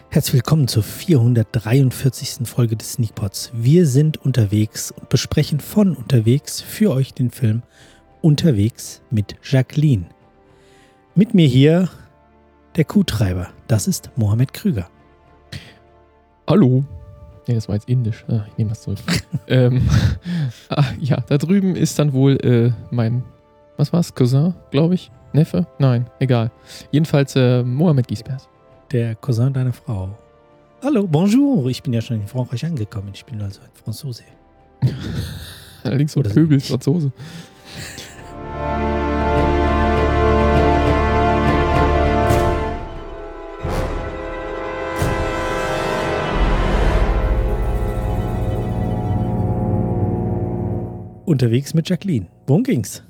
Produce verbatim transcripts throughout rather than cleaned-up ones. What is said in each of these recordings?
Herzlich willkommen zur vierhundertdreiundvierzigsten Folge des Sneakpots. Wir sind unterwegs und besprechen von unterwegs für euch den Film Unterwegs mit Jacqueline. Mit mir hier der Kuhtreiber, das ist Mohammed Krüger. Hallo. Nee, das war jetzt indisch. Ah, ich nehme das zurück. ähm, ah, ja, da drüben ist dann wohl äh, mein, was war's, Cousin, glaube ich? Neffe? Nein, egal. Jedenfalls äh, Mohammed Giesbert. Der Cousin deiner Frau. Hallo, bonjour. Ich bin ja schon in Frankreich angekommen. Ich bin also ein Franzose. Allerdings so Oder Pöbel, Franzose. Unterwegs mit Jacqueline. Worum ging's?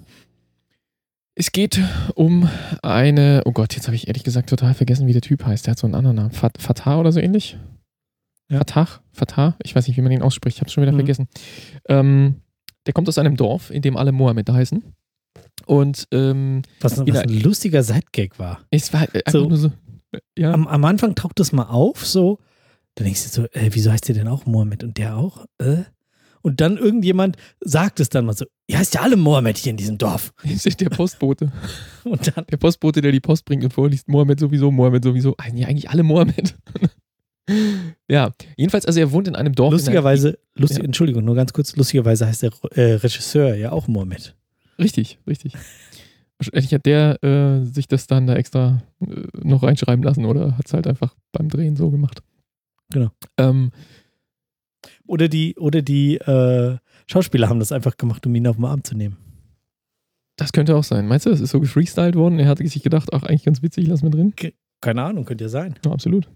Es geht um eine, oh Gott, jetzt habe ich ehrlich gesagt total vergessen, wie der Typ heißt. Der hat so einen anderen Namen. Fat, Fatah oder so ähnlich? Ja. Fatah? Fatah? Ich weiß nicht, wie man ihn ausspricht. Ich habe es schon wieder Mhm. vergessen. Ähm, der kommt aus einem Dorf, in dem alle Mohammed heißen. Und ähm, Was, was jeder- ein lustiger Sidegag war. es war einfach So. nur so. Ja. Am, am Anfang taucht das mal auf, so. Dann denkst du so, äh, wieso heißt der denn auch Mohammed? Und der auch? Äh? Und dann irgendjemand sagt es dann mal so, ihr heißt ja alle Mohammed hier in diesem Dorf. Ist der Postbote. Und dann, Der Postbote, der die Post bringt und vorliest, Mohammed sowieso, Mohammed sowieso. Ah, ja, eigentlich alle Mohammed. Ja, jedenfalls, also er wohnt in einem Dorf. lustigerweise, lustig, Ja. Entschuldigung, nur ganz kurz, lustigerweise heißt der äh, Regisseur ja auch Mohammed. In, richtig, richtig. Wahrscheinlich hat der äh, sich das dann da extra äh, noch reinschreiben lassen oder hat es halt einfach beim Drehen so gemacht. Genau. Ähm, Oder die, oder die äh, Schauspieler haben das einfach gemacht, um ihn auf den Arm zu nehmen. das könnte auch sein. Meinst du, das ist so gefreestylt worden? Er hat sich gedacht, ach, eigentlich ganz witzig, lass mir drin. Keine Ahnung, könnte ja sein. Ja, absolut.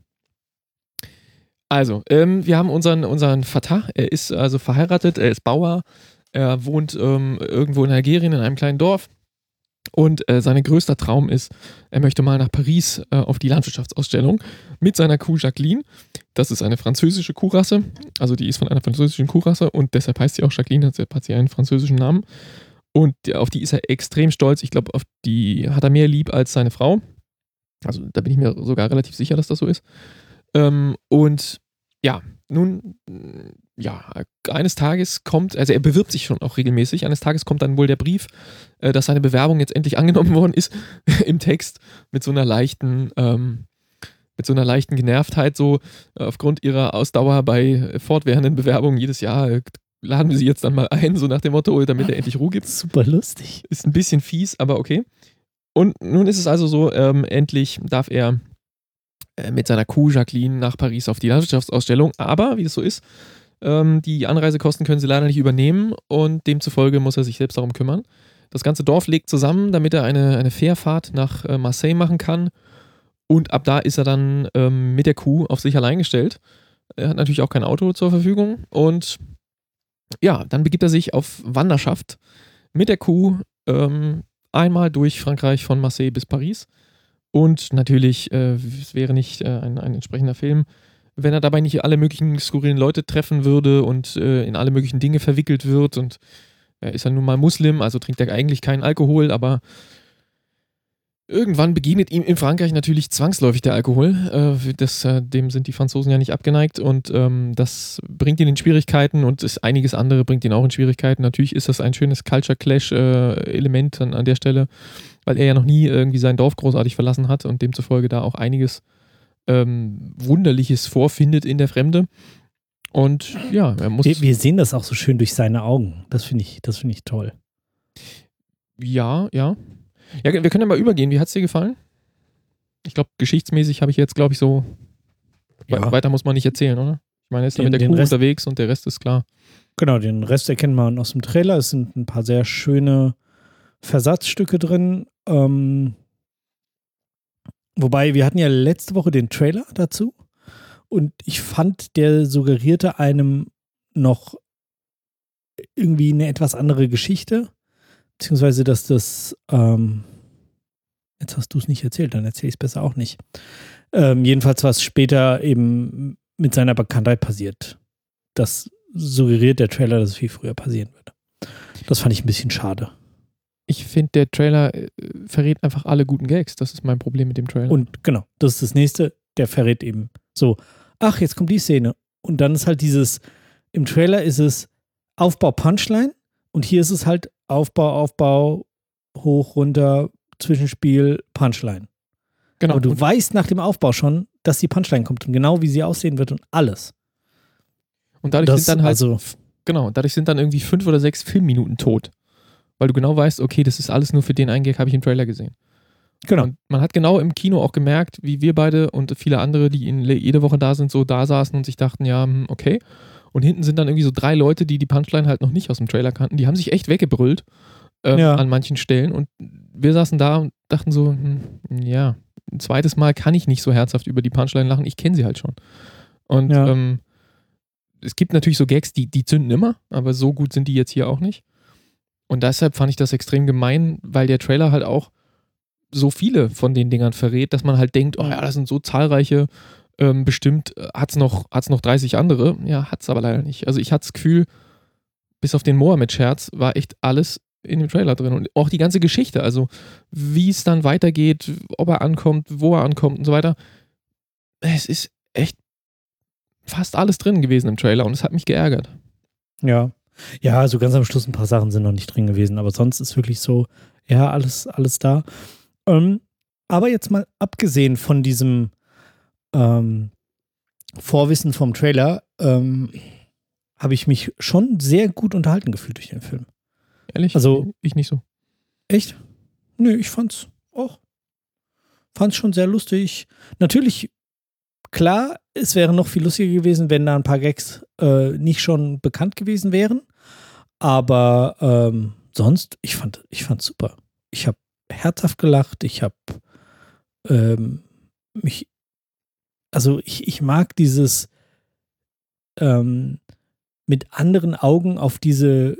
Also, ähm, wir haben unseren, unseren Fatah, er ist also verheiratet, er ist Bauer, er wohnt ähm, irgendwo in Algerien in einem kleinen Dorf und äh, sein größter Traum ist, er möchte mal nach Paris äh, auf die Landwirtschaftsausstellung mit seiner Kuh Jacqueline. Das ist eine französische Kuhrasse, also die ist von einer französischen Kuhrasse und deshalb heißt sie auch Jacqueline, deshalb hat sie einen französischen Namen und auf die ist er extrem stolz. Ich glaube, auf die hat er mehr lieb als seine Frau. Also da bin ich mir sogar relativ sicher, dass das so ist. Ähm, und ja, nun, ja, eines Tages kommt, also er bewirbt sich schon auch regelmäßig, eines Tages kommt dann wohl der Brief, äh, dass seine Bewerbung jetzt endlich angenommen worden ist, im Text mit so einer leichten, ähm, mit so einer leichten Genervtheit, so äh, aufgrund ihrer Ausdauer bei fortwährenden Bewerbungen jedes Jahr, äh, laden wir sie jetzt dann mal ein, so nach dem Motto, damit er endlich Ruhe gibt. Super lustig. Ist ein bisschen fies, aber okay. Und nun ist es also so, ähm, endlich darf er äh, mit seiner Kuh Jacqueline nach Paris auf die Landwirtschaftsausstellung. Aber, wie das so ist, ähm, die Anreisekosten können sie leider nicht übernehmen und demzufolge muss er sich selbst darum kümmern. Das ganze Dorf legt zusammen, damit er eine, eine Fährfahrt nach äh, Marseille machen kann. Und ab da ist er dann ähm, mit der Kuh auf sich allein gestellt. Er hat natürlich auch kein Auto zur Verfügung. Und ja, dann begibt er sich auf Wanderschaft mit der Kuh ähm, einmal durch Frankreich von Marseille bis Paris. Und natürlich, äh, es wäre nicht äh, ein, ein entsprechender Film, wenn er dabei nicht alle möglichen skurrilen Leute treffen würde und äh, in alle möglichen Dinge verwickelt wird. Und er ist ja nun mal Muslim, also trinkt er eigentlich keinen Alkohol, aber irgendwann begegnet ihm in Frankreich natürlich zwangsläufig der Alkohol. Äh, das, äh, dem sind die Franzosen ja nicht abgeneigt und ähm, das bringt ihn in Schwierigkeiten und ist, einiges andere bringt ihn auch in Schwierigkeiten. Natürlich ist das ein schönes Culture Clash-Element äh, an, an der Stelle, weil er ja noch nie irgendwie sein Dorf großartig verlassen hat und demzufolge da auch einiges ähm, Wunderliches vorfindet in der Fremde. Und ja, er muss... Wir, wir sehen das auch so schön durch seine Augen. Das finde ich, das finde ich toll. Ja, ja. Ja, wir können ja mal übergehen. Wie hat es dir gefallen? Ich glaube, geschichtsmäßig habe ich jetzt, glaube ich, so... Ja. Weiter muss man nicht erzählen, oder? Ich meine, er ist da Den- mit der den Kuh Rest- unterwegs und der Rest ist klar. Genau, den Rest erkennt man aus dem Trailer. Es sind ein paar sehr schöne Versatzstücke drin. Ähm, wobei, wir hatten ja letzte Woche den Trailer dazu und ich fand, der suggerierte einem noch irgendwie eine etwas andere Geschichte, beziehungsweise, dass das ähm, jetzt hast du es nicht erzählt, dann erzähle ich es besser auch nicht. Ähm, jedenfalls, was später eben mit seiner Bekanntheit passiert. Das suggeriert der Trailer, dass es viel früher passieren wird. Das fand ich ein bisschen schade. Ich finde, der Trailer äh, verrät einfach alle guten Gags. Das ist mein Problem mit dem Trailer. Und genau, das ist das nächste. Der verrät eben So, ach, jetzt kommt die Szene. Und dann ist halt dieses, im Trailer ist es Aufbau, Punchline und hier ist es halt Aufbau, Aufbau, hoch, runter, Zwischenspiel, Punchline. Genau. Aber du und, weißt nach dem Aufbau schon, dass die Punchline kommt und genau wie sie aussehen wird und alles. und dadurch Das, sind dann halt, also, genau, dadurch sind dann irgendwie fünf oder sechs Filmminuten tot. Weil du genau weißt, okay, das ist alles nur für den einen Gag, habe ich im Trailer gesehen. genau. Und man hat genau im Kino auch gemerkt, wie wir beide und viele andere, die in, jede Woche da sind, so da saßen und sich dachten, ja, okay. Und hinten sind dann irgendwie so drei Leute, die die Punchline halt noch nicht aus dem Trailer kannten. Die haben sich echt weggebrüllt ähm, Ja. an manchen Stellen. Und wir saßen da und dachten so, hm, ja, ein zweites Mal kann ich nicht so herzhaft über die Punchline lachen. Ich kenne sie halt schon. Und Ja. ähm, es gibt natürlich so Gags, die, die zünden immer, aber so gut sind die jetzt hier auch nicht. Und deshalb fand ich das extrem gemein, weil der Trailer halt auch so viele von den Dingern verrät, dass man halt denkt, oh ja, das sind so zahlreiche, ähm, bestimmt hat es noch, hat's noch dreißig andere. Ja, hat es aber leider nicht. Also ich hatte das Gefühl, bis auf den Mohammed-Scherz war echt alles in dem Trailer drin und auch die ganze Geschichte, also wie es dann weitergeht, ob er ankommt, wo er ankommt und so weiter. Es ist echt fast alles drin gewesen im Trailer und es hat mich geärgert. Ja. Ja, also ganz am Schluss ein paar Sachen sind noch nicht drin gewesen, aber sonst ist wirklich so, ja, alles, alles da. Ähm, aber jetzt mal abgesehen von diesem ähm, Vorwissen vom Trailer, ähm, habe ich mich schon sehr gut unterhalten gefühlt durch den Film. Ehrlich? Also, ich nicht so. Echt? Nö, ich fand's auch. Fand's schon sehr lustig. Natürlich, klar, es wäre noch viel lustiger gewesen, wenn da ein paar Gags äh, nicht schon bekannt gewesen wären. Aber ähm, sonst, ich fand, ich fand's super. Ich habe herzhaft gelacht. Ich habe ähm, mich, also ich, ich mag dieses ähm, mit anderen Augen auf diese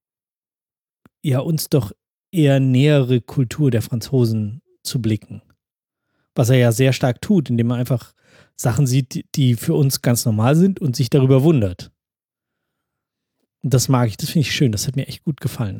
ja uns doch eher nähere Kultur der Franzosen zu blicken. Was er ja sehr stark tut, indem er einfach Sachen sieht, die, die für uns ganz normal sind und sich darüber wundert. Und das mag ich, das finde ich schön, das hat mir echt gut gefallen.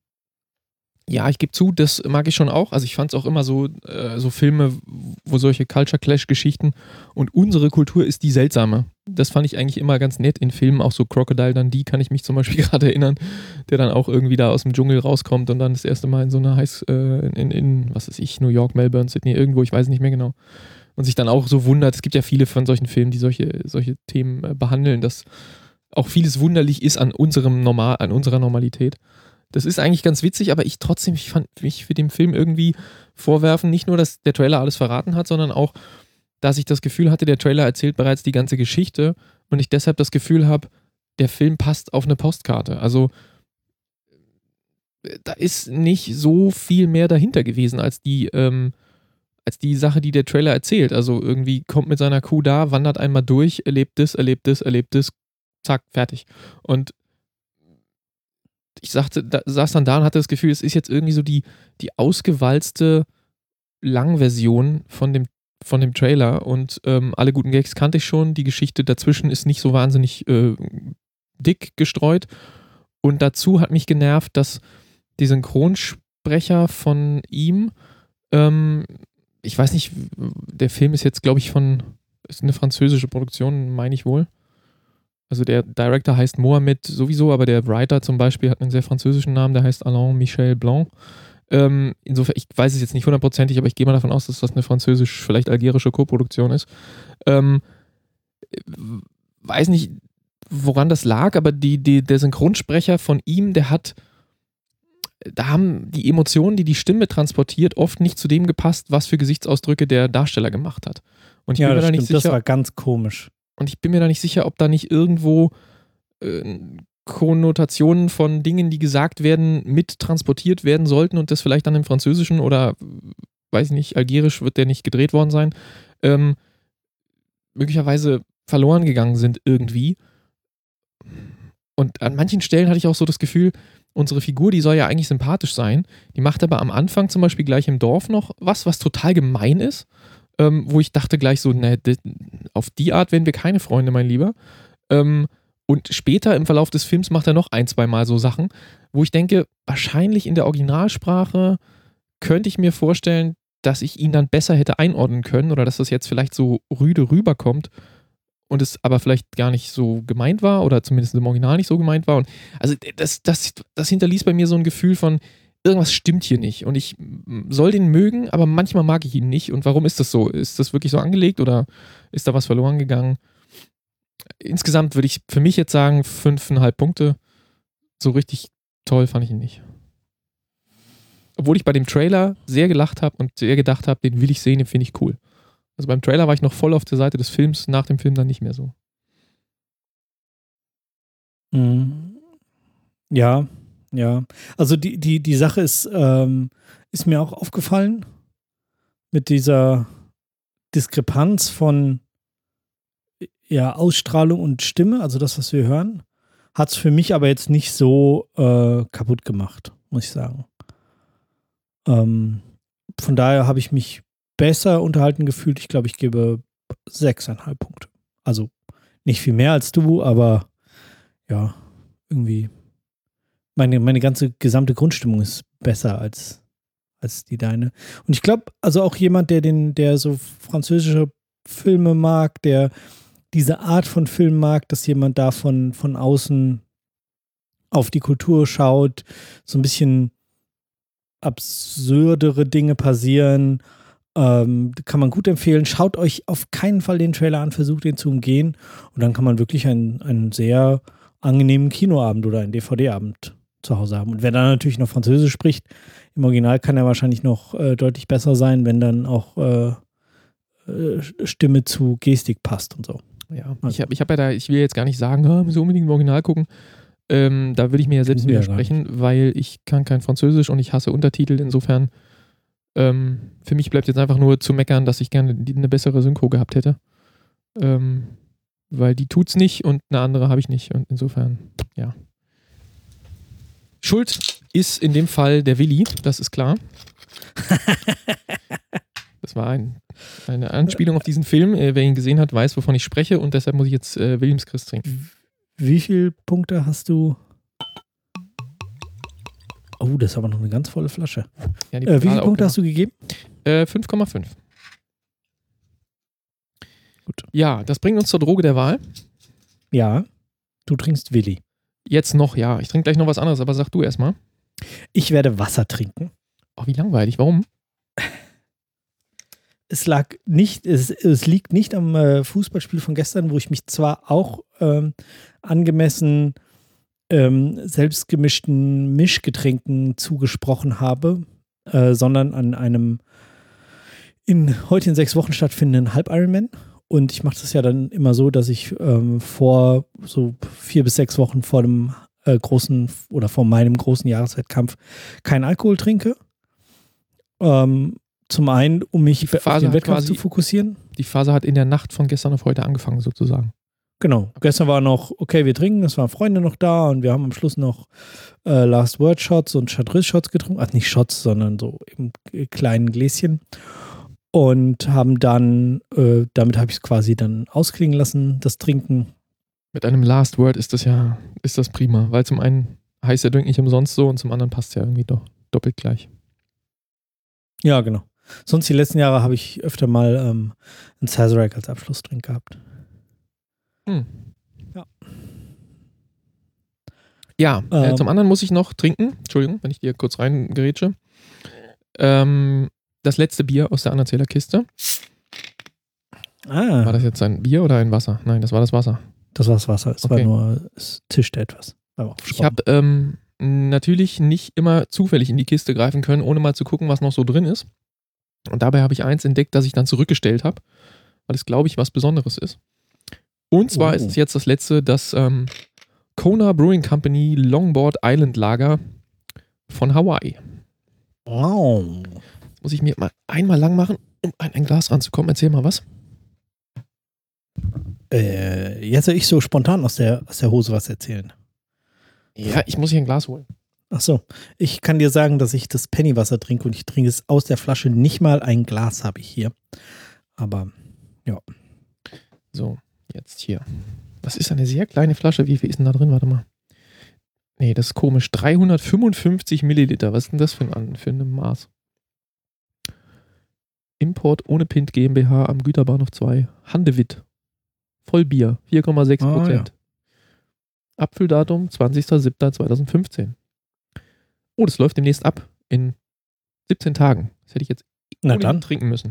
Ja, ich gebe zu, das mag ich schon auch. Also ich fand es auch immer so, äh, so Filme, wo solche Culture Clash-Geschichten und unsere Kultur ist die seltsame. Das fand ich eigentlich immer ganz nett in Filmen, auch so Crocodile Dundee kann ich mich zum Beispiel gerade erinnern, der dann auch irgendwie da aus dem Dschungel rauskommt und dann das erste Mal in so einer Heiß, äh, in, in, was weiß ich, New York, Melbourne, Sydney, irgendwo, ich weiß nicht mehr genau. Und sich dann auch so wundert, es gibt ja viele von solchen Filmen, die solche, solche Themen äh, behandeln, dass auch vieles wunderlich ist an unserem Normal, an unserer Normalität. Das ist eigentlich ganz witzig, aber ich trotzdem, ich fand mich für den Film irgendwie vorwerfen, nicht nur, dass der Trailer alles verraten hat, sondern auch, dass ich das Gefühl hatte, der Trailer erzählt bereits die ganze Geschichte und ich deshalb das Gefühl habe, der Film passt auf eine Postkarte. Also da ist nicht so viel mehr dahinter gewesen als die, ähm, als die Sache, die der Trailer erzählt. Also irgendwie kommt mit seiner Kuh da, wandert einmal durch, erlebt das, erlebt das, erlebt das, zack, fertig. Und ich sagte, da, saß dann da und hatte das Gefühl, es ist jetzt irgendwie so die, die ausgewalzte Langversion von dem, von dem Trailer und ähm, alle guten Gags kannte ich schon. Die Geschichte dazwischen ist nicht so wahnsinnig äh, dick gestreut. Und dazu hat mich genervt, dass die Synchronsprecher von ihm, ähm, ich weiß nicht, der Film ist jetzt, glaube ich, von, ist eine französische Produktion, meine ich wohl. Also der Director heißt Mohamed sowieso, aber der Writer zum Beispiel hat einen sehr französischen Namen, der heißt Alain Michel Blanc. Ähm, insofern, ich weiß es jetzt nicht hundertprozentig, aber ich gehe mal davon aus, dass das eine französisch, vielleicht algerische Co-Produktion ist. Ähm, weiß nicht, woran das lag, aber die, die, der Synchronsprecher von ihm, der hat, da haben die Emotionen, die die Stimme transportiert, oft nicht zu dem gepasst, was für Gesichtsausdrücke der Darsteller gemacht hat. Und ich ja, bin mir das da nicht stimmt, sicher, das war ganz komisch. Und ich bin mir da nicht sicher, ob da nicht irgendwo äh, Konnotationen von Dingen, die gesagt werden, mit transportiert werden sollten und das vielleicht dann im Französischen oder, weiß ich nicht, Algerisch wird der nicht gedreht worden sein, ähm, möglicherweise verloren gegangen sind irgendwie. Und an manchen Stellen hatte ich auch so das Gefühl, unsere Figur, die soll ja eigentlich sympathisch sein, die macht aber am Anfang zum Beispiel gleich im Dorf noch was, was total gemein ist. Ähm, wo ich dachte gleich so, ne, auf die Art werden wir keine Freunde, mein Lieber. Ähm, und später im Verlauf des Films macht er noch ein, zwei Mal so Sachen, wo ich denke, wahrscheinlich in der Originalsprache könnte ich mir vorstellen, dass ich ihn dann besser hätte einordnen können oder dass das jetzt vielleicht so rüde rüberkommt und es aber vielleicht gar nicht so gemeint war oder zumindest im Original nicht so gemeint war. Und also das, das, das hinterließ bei mir so ein Gefühl von, irgendwas stimmt hier nicht und ich soll den mögen, aber manchmal mag ich ihn nicht. Und warum ist das so? Ist das wirklich so angelegt oder ist da was verloren gegangen? Insgesamt würde ich für mich jetzt sagen, fünfeinhalb Punkte. So richtig toll fand ich ihn nicht. Obwohl ich bei dem Trailer sehr gelacht habe und sehr gedacht habe, den will ich sehen, den finde ich cool. Also beim Trailer war ich noch voll auf der Seite des Films, nach dem Film dann nicht mehr so. Ja, ja. Also die, die, die Sache ist, ähm, ist mir auch aufgefallen mit dieser Diskrepanz von ja, Ausstrahlung und Stimme, also das, was wir hören, hat es für mich aber jetzt nicht so äh, kaputt gemacht, muss ich sagen. Ähm, von daher habe ich mich besser unterhalten gefühlt. Ich glaube, ich gebe sechseinhalb Punkte. Also nicht viel mehr als du, aber ja, irgendwie meine, meine ganze gesamte Grundstimmung ist besser als, als die deine. Und ich glaube, also auch jemand, der den, der so französische Filme mag, der diese Art von Film mag, dass jemand da von, von außen auf die Kultur schaut, so ein bisschen absurdere Dinge passieren, ähm, kann man gut empfehlen. Schaut euch auf keinen Fall den Trailer an, versucht den zu umgehen und dann kann man wirklich einen, einen sehr angenehmen Kinoabend oder einen D V D-Abend zu Hause haben. Und wer dann natürlich noch Französisch spricht, im Original kann er wahrscheinlich noch äh, deutlich besser sein, wenn dann auch äh, äh, Stimme zu Gestik passt und so. Ja, also. ich habe ich hab ja da, ich will jetzt gar nicht sagen, oh, müssen unbedingt im Original gucken. Ähm, da würde ich mir ja selbst widersprechen, ja, weil ich kann kein Französisch und ich hasse Untertitel. Insofern, ähm, für mich bleibt jetzt einfach nur zu meckern, dass ich gerne eine bessere Synchro gehabt hätte. Ähm, weil die tut's nicht und eine andere habe ich nicht. Und insofern, ja. Schuld ist in dem Fall der Willi, das ist klar. Das war ein, eine Anspielung auf diesen Film. Äh, wer ihn gesehen hat, weiß, wovon ich spreche und deshalb muss ich jetzt äh, Williams Chris trinken. Wie viele Punkte hast du? Oh, das ist aber noch eine ganz volle Flasche. Ja, äh, wie viele Punkte hast du gegeben? Äh, fünf Komma fünf. Gut. Ja, das bringt uns zur Droge der Wahl. Ja, du trinkst Willi. Jetzt noch, ja. Ich trinke gleich noch was anderes, aber sag du erstmal. Ich werde Wasser trinken. Oh, wie langweilig. Warum? Es lag nicht, es, es liegt nicht am äh, Fußballspiel von gestern, wo ich mich zwar auch ähm, angemessen ähm, selbstgemischten Mischgetränken zugesprochen habe, äh, sondern an einem in heute in sechs Wochen stattfindenden Halb-Ironman. Und ich mache das ja dann immer so, dass ich ähm, vor so vier bis sechs Wochen vor dem äh, großen oder vor meinem großen Jahreswettkampf keinen Alkohol trinke. Ähm, Zum einen, um mich auf den Wettkampf zu fokussieren. Die Phase hat in der Nacht von gestern auf heute angefangen, sozusagen. Genau. Okay. Gestern war noch, okay, wir trinken, es waren Freunde noch da und wir haben am Schluss noch äh, Last Word Shots und Chartreuse Shots getrunken. Also nicht Shots, sondern so im kleinen Gläschen. Und haben dann, äh, damit habe ich es quasi dann ausklingen lassen, das Trinken. Mit einem Last Word ist das ja, ist das prima, weil zum einen heißt der Drink nicht umsonst so und zum anderen passt es ja irgendwie doch doppelt gleich. Ja, genau. Sonst die letzten Jahre habe ich öfter mal ähm, einen Sazerac als Abschlussdrink gehabt. Hm. Ja. Ja, ähm, äh, zum anderen muss ich noch trinken. Entschuldigung, wenn ich dir kurz reingerätsche. Ähm, das letzte Bier aus der Anerzählerkiste. Ah. War das jetzt ein Bier oder ein Wasser? Nein, das war das Wasser. Das war das Wasser. Es okay. war nur, es tischte etwas. Ich habe ähm, natürlich nicht immer zufällig in die Kiste greifen können, ohne mal zu gucken, was noch so drin ist. Und dabei habe ich eins entdeckt, das ich dann zurückgestellt habe, weil es, glaube ich, was Besonderes ist. Und zwar oh. ist es jetzt das letzte, das ähm, Kona Brewing Company Longboard Island Lager von Hawaii. Wow. Jetzt muss ich mir mal einmal lang machen, um an ein Glas ranzukommen. Erzähl mal was. Äh, jetzt soll ich so spontan aus der, aus der Hose was erzählen. Ja, ich muss hier ein Glas holen. Ach so, ich kann dir sagen, dass ich das Pennywasser trinke und ich trinke es aus der Flasche. Nicht mal ein Glas habe ich hier. Aber, ja. So, jetzt hier. Das ist eine sehr kleine Flasche. Wie viel ist denn da drin? Warte mal. Nee, das ist komisch. dreihundertfünfundfünfzig Milliliter. Was ist denn das für ein, für ein Maß? Import ohne Pint GmbH am Güterbahnhof zwei. Handewitt. Vollbier. vier Komma sechs Prozent. Ah, ja. Abfülldatum zwanzigster siebter zweitausendfünfzehn. Oh, das läuft demnächst ab. In siebzehn Tagen. Das hätte ich jetzt Na dann trinken müssen.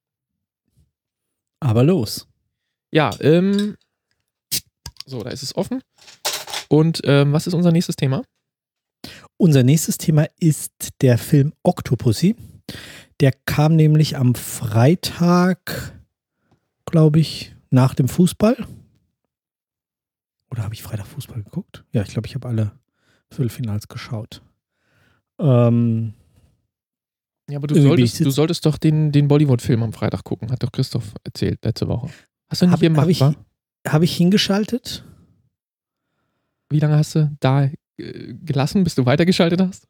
Aber los. Ja, ähm. So, da ist es offen. Und ähm, was ist unser nächstes Thema? Unser nächstes Thema ist der Film Octopussy. Der kam nämlich am Freitag, glaube ich, nach dem Fußball. Oder habe ich Freitag Fußball geguckt? Ja, ich glaube, ich habe alle Viertelfinals geschaut. Ähm, ja, aber du solltest, du solltest doch den, den Bollywood-Film am Freitag gucken, hat doch Christoph erzählt letzte Woche. Hast du nicht hab, gemacht, hab ich, wa? Habe ich hingeschaltet? Wie lange hast du da äh, gelassen, bis du weitergeschaltet hast?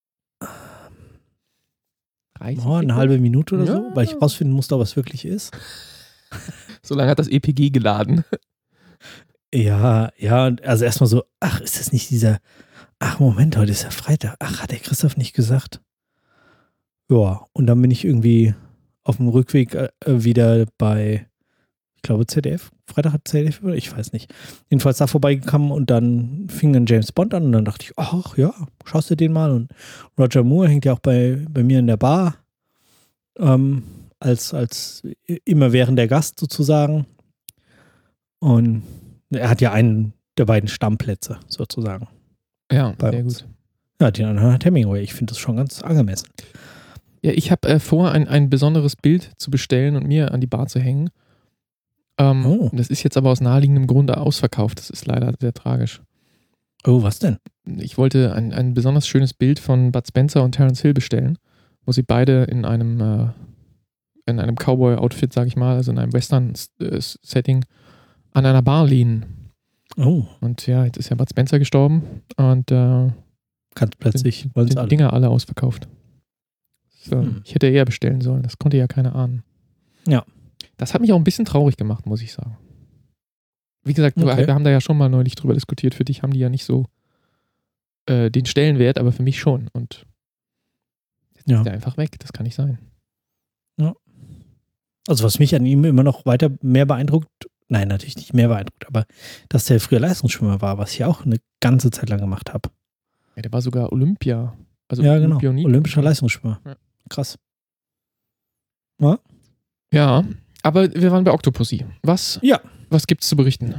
Oh, eine halbe Minute oder ja. so, weil ich rausfinden musste, ob es wirklich ist. So lange hat das E P G geladen. Ja, ja, also erstmal so, ach, ist das nicht dieser, ach Moment, heute ist ja Freitag. Ach, hat der Christoph nicht gesagt. Ja, und dann bin ich irgendwie auf dem Rückweg äh, wieder bei, ich glaube Z D F, Freitag hat Z D F, oder ich weiß nicht. Jedenfalls da vorbeigekommen und dann fing dann James Bond an und dann dachte ich, ach ja, schaust du den mal. Und Roger Moore hängt ja auch bei, bei mir in der Bar, ähm, als, als immerwährender Gast sozusagen. Und er hat ja einen der beiden Stammplätze sozusagen. Ja, sehr gut. Ja, den anderen hat Hemingway. Ich finde das schon ganz angemessen. Ja, ich habe äh, vor, ein, ein besonderes Bild zu bestellen und mir an die Bar zu hängen. Ähm, oh. Das ist jetzt aber aus naheliegendem Grunde ausverkauft. Das ist leider sehr tragisch. Oh, was denn? Ich wollte ein, ein besonders schönes Bild von Bud Spencer und Terence Hill bestellen, wo sie beide in einem, äh, in einem Cowboy-Outfit, sag ich mal, also in einem Western-Setting an einer Bar lehnen. Oh. Und ja, jetzt ist ja Bud Spencer gestorben und äh, ganz plötzlich wollen die Dinger alle ausverkauft. So, hm. Ich hätte eher bestellen sollen, das konnte ja keiner ahnen. Ja. Das hat mich auch ein bisschen traurig gemacht, muss ich sagen. Wie gesagt, okay. wir haben da ja schon mal neulich drüber diskutiert. Für dich haben die ja nicht so äh, den Stellenwert, aber für mich schon. Und jetzt ja. ist der einfach weg. Das kann nicht sein. Ja. Also was mich an ihm immer noch weiter mehr beeindruckt, nein, natürlich nicht mehr beeindruckt, aber dass der früher Leistungsschwimmer war, was ich auch eine ganze Zeit lang gemacht habe. Ja, der war sogar Olympia. Also ja, genau. Olympischer Leistungsschwimmer. Ja. Krass. Ja? Ja, aber wir waren bei Octopussy. Was, ja. was gibt's zu berichten?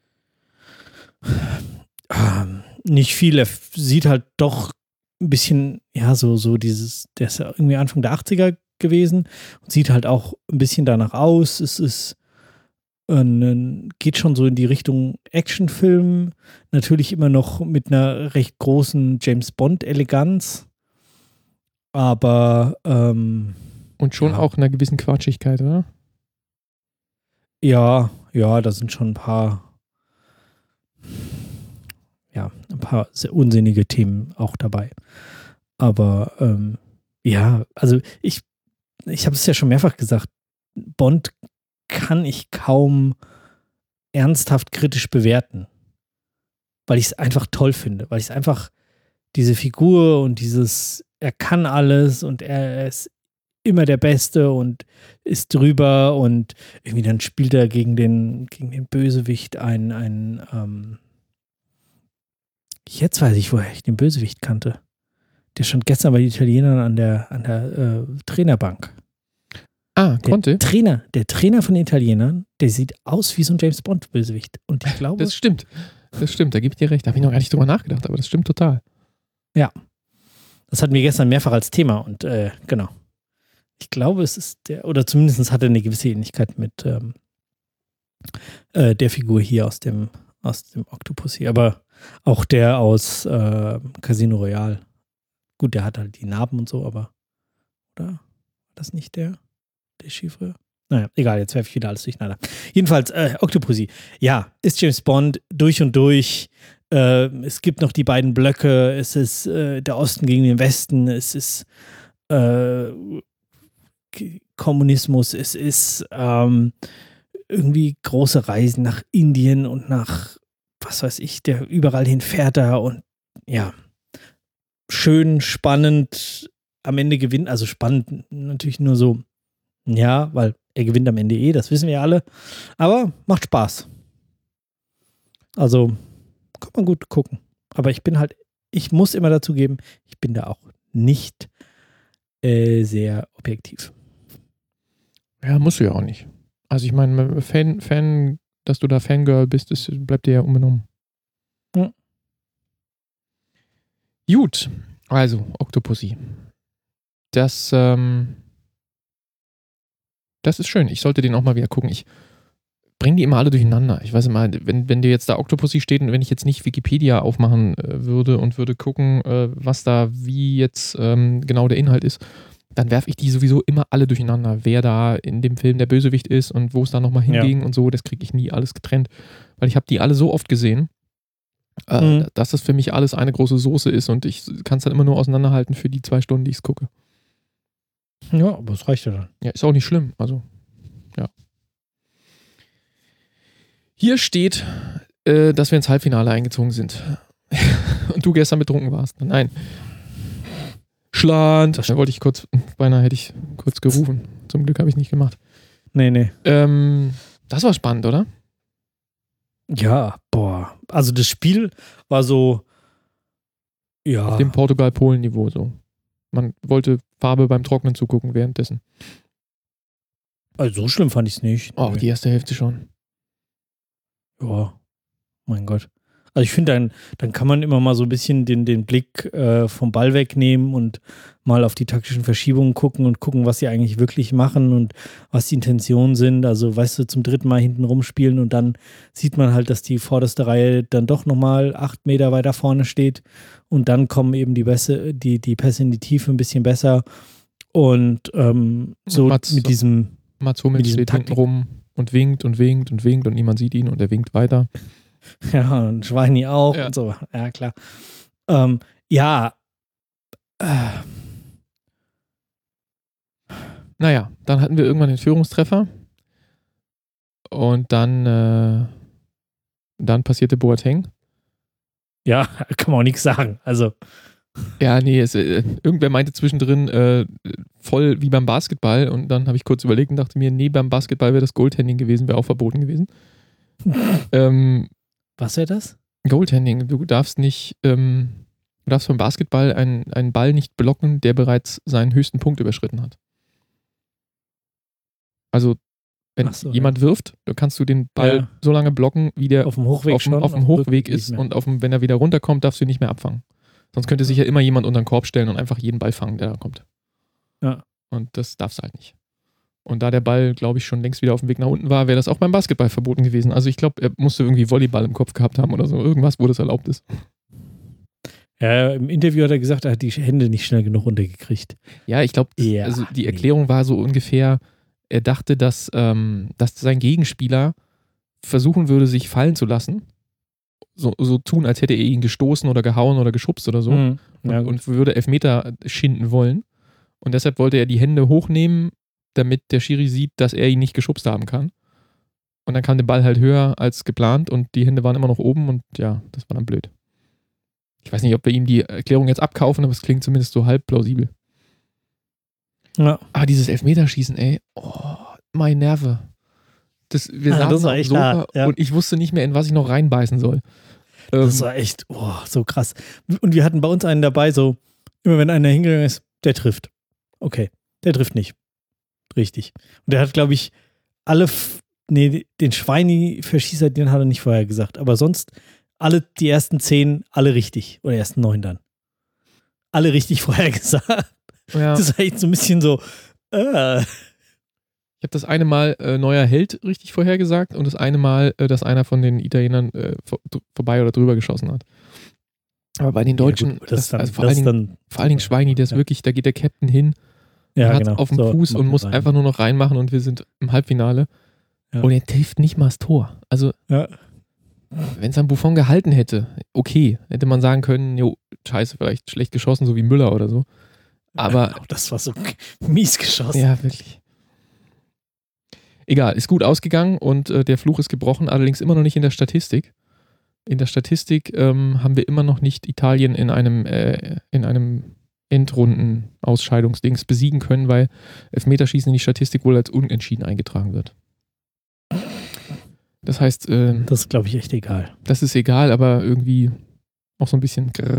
Ähm, nicht viel. Er sieht halt doch ein bisschen, ja, so, so dieses, der ist ja irgendwie Anfang der achtziger gewesen und sieht halt auch ein bisschen danach aus. Es ist ein, geht schon so in die Richtung Actionfilm. Natürlich immer noch mit einer recht großen James-Bond-Eleganz. Aber ähm, und schon ja. auch einer gewissen Quatschigkeit, oder? Ja, ja, da sind schon ein paar ja, ein paar sehr unsinnige Themen auch dabei. Aber ähm, ja, also ich ich habe es ja schon mehrfach gesagt, Bond kann ich kaum ernsthaft kritisch bewerten, weil ich es einfach toll finde, weil ich es einfach diese Figur und dieses, er kann alles und er ist immer der Beste und ist drüber und irgendwie dann spielt er gegen den, gegen den Bösewicht ein, ein ähm jetzt weiß ich, woher ich den Bösewicht kannte. Der stand gestern bei den Italienern an der, an der äh, Trainerbank. Ah, konnte. Der Trainer, der Trainer von den Italienern, der sieht aus wie so ein James-Bond-Bösewicht. Und ich glaube... Das stimmt. Das stimmt, da gebe ich dir recht. Da habe ich noch gar nicht drüber nachgedacht, aber das stimmt total. Ja. Das hatten wir gestern mehrfach als Thema und äh, genau. Ich glaube, es ist der, oder zumindest hat er eine gewisse Ähnlichkeit mit ähm, äh, der Figur hier aus dem, aus dem Octopussy. Aber auch der aus äh, Casino Royale. Gut, der hat halt die Narben und so, aber oder? War das nicht der? Der Chiffre? Naja, egal, jetzt werfe ich wieder alles durcheinander. Jedenfalls, äh, Octopussy. Ja, ist James Bond durch und durch. Äh, es gibt noch die beiden Blöcke. Es ist äh, der Osten gegen den Westen. Es ist äh, Kommunismus. Es ist ähm, irgendwie große Reisen nach Indien und nach, was weiß ich, der überall hin fährt da und ja, schön, spannend, am Ende gewinnt, also spannend natürlich nur so Ja, weil er gewinnt am Ende eh, das wissen wir alle. Aber macht Spaß. Also, kann man gut gucken. Aber ich bin halt, ich muss immer dazu geben, ich bin da auch nicht äh, sehr objektiv. Ja, musst du ja auch nicht. Also ich meine, Fan, Fan, dass du da Fangirl bist, das bleibt dir ja unbenommen. Hm. Gut, also Octopussy. Das, ähm, das ist schön. Ich sollte den auch mal wieder gucken. Ich bringe die immer alle durcheinander. Ich weiß immer, wenn, wenn dir jetzt da Octopussy steht und wenn ich jetzt nicht Wikipedia aufmachen äh, würde und würde gucken, äh, was da wie jetzt ähm, genau der Inhalt ist, dann werfe ich die sowieso immer alle durcheinander, wer da in dem Film der Bösewicht ist und wo es da nochmal hinging ja. und so, das kriege ich nie alles getrennt, weil ich habe die alle so oft gesehen, äh, mhm. dass das für mich alles eine große Soße ist und ich kann es dann immer nur auseinanderhalten für die zwei Stunden, die ich es gucke. Ja, aber es reicht ja dann. Ja, ist auch nicht schlimm, also, ja. Hier steht, äh, dass wir ins Halbfinale eingezogen sind und du gestern betrunken warst. Nein. Schland. Da wollte ich kurz, beinahe hätte ich kurz gerufen. Zum Glück habe ich nicht gemacht. Nee, nee. Ähm, das war spannend, oder? Ja, boah. Also das Spiel war so, ja. Auf dem Portugal-Polen-Niveau so. Man wollte Farbe beim Trocknen zugucken währenddessen. Also so schlimm fand ich es nicht. Auch die erste Hälfte schon. Ja, mein Gott. Also ich finde, dann, dann kann man immer mal so ein bisschen den, den Blick äh, vom Ball wegnehmen und mal auf die taktischen Verschiebungen gucken und gucken, was sie eigentlich wirklich machen und was die Intentionen sind. Also weißt du, zum dritten Mal hinten rumspielen und dann sieht man halt, dass die vorderste Reihe dann doch nochmal acht Meter weiter vorne steht und dann kommen eben die Pässe, die, die Pässe in die Tiefe ein bisschen besser und ähm, so Mats, mit diesem Mats Hummels steht hinten rum und winkt und winkt und winkt und niemand sieht ihn und er winkt weiter. Ja, und Schweini auch ja. und so. Ja, klar. Ähm, ja. Äh. Naja, dann hatten wir irgendwann den Führungstreffer und dann äh, dann passierte Boateng. Ja, kann man auch nichts sagen. Also. Ja, nee, es, äh, irgendwer meinte zwischendrin äh, voll wie beim Basketball und dann habe ich kurz überlegt und dachte mir, nee, beim Basketball wäre das Goaltending gewesen, wäre auch verboten gewesen. ähm, Was wäre das? Goaltending. Du darfst nicht, ähm, du darfst beim Basketball einen, einen Ball nicht blocken, der bereits seinen höchsten Punkt überschritten hat. Also, wenn so, jemand ja. wirft, dann kannst du den Ball ja. so lange blocken, wie der auf dem Hochweg, auf, schon, auf dem auf Hochweg ist und auf dem, wenn er wieder runterkommt, darfst du ihn nicht mehr abfangen. Sonst könnte sich ja immer jemand unter den Korb stellen und einfach jeden Ball fangen, der da kommt. Ja. Und das darfst du halt nicht. Und da der Ball, glaube ich, schon längst wieder auf dem Weg nach unten war, wäre das auch beim Basketball verboten gewesen. Also ich glaube, er musste irgendwie Volleyball im Kopf gehabt haben oder so. Irgendwas, wo das erlaubt ist. Ja, im Interview hat er gesagt, er hat die Hände nicht schnell genug runtergekriegt. Ja, ich glaube, ja, also die Erklärung war so ungefähr, er dachte, dass, ähm, dass sein Gegenspieler versuchen würde, sich fallen zu lassen. So, so tun, als hätte er ihn gestoßen oder gehauen oder geschubst oder so. Mhm. Ja, und, und würde Elfmeter schinden wollen. Und deshalb wollte er die Hände hochnehmen, damit der Schiri sieht, dass er ihn nicht geschubst haben kann. Und dann kam der Ball halt höher als geplant und die Hände waren immer noch oben und ja, das war dann blöd. Ich weiß nicht, ob wir ihm die Erklärung jetzt abkaufen, aber es klingt zumindest so halb plausibel. Ja. Aber dieses Elfmeterschießen, ey, oh, mein Nerve. Das, wir ah, saßen das auf dem Sofa hart, ja. und ich wusste nicht mehr, in was ich noch reinbeißen soll. Das ähm, war echt oh, so krass. Und wir hatten bei uns einen dabei, so, immer wenn einer hingegangen ist, der trifft. Okay, der trifft nicht. Richtig. Und der hat, glaube ich, alle, F- nee, den Schweini-Verschießer, den hat er nicht vorher gesagt, aber sonst alle, die ersten zehn, alle richtig. Oder ersten neun dann. Alle richtig vorher gesagt. ja. Das ist echt so ein bisschen so, äh. Ich habe das eine Mal äh, neuer Held richtig vorhergesagt und das eine Mal, äh, dass einer von den Italienern äh, vor, vorbei oder drüber geschossen hat. Aber bei den Deutschen, ja, gut, das das, dann, also vor, das allen Dingen, dann, vor allen Dingen Schweini, der ist ja. wirklich, da geht der Captain hin, ja, hat genau. auf dem so, Fuß und muss rein. einfach nur noch reinmachen und wir sind im Halbfinale. Ja. Und er trifft nicht mal das Tor. Also, ja. wenn es an Buffon gehalten hätte, okay, hätte man sagen können, jo, scheiße, vielleicht schlecht geschossen, so wie Müller oder so. Aber ja, das war so mies geschossen. Ja, wirklich. Egal, ist gut ausgegangen und äh, der Fluch ist gebrochen, allerdings immer noch nicht in der Statistik. In der Statistik ähm, haben wir immer noch nicht Italien in einem, äh, in einem Endrunden-Ausscheidungsdings besiegen können, weil Elfmeterschießen in die Statistik wohl als unentschieden eingetragen wird. Das heißt, äh, das ist, glaube ich, echt egal. Das ist egal, aber irgendwie auch so ein bisschen grrr.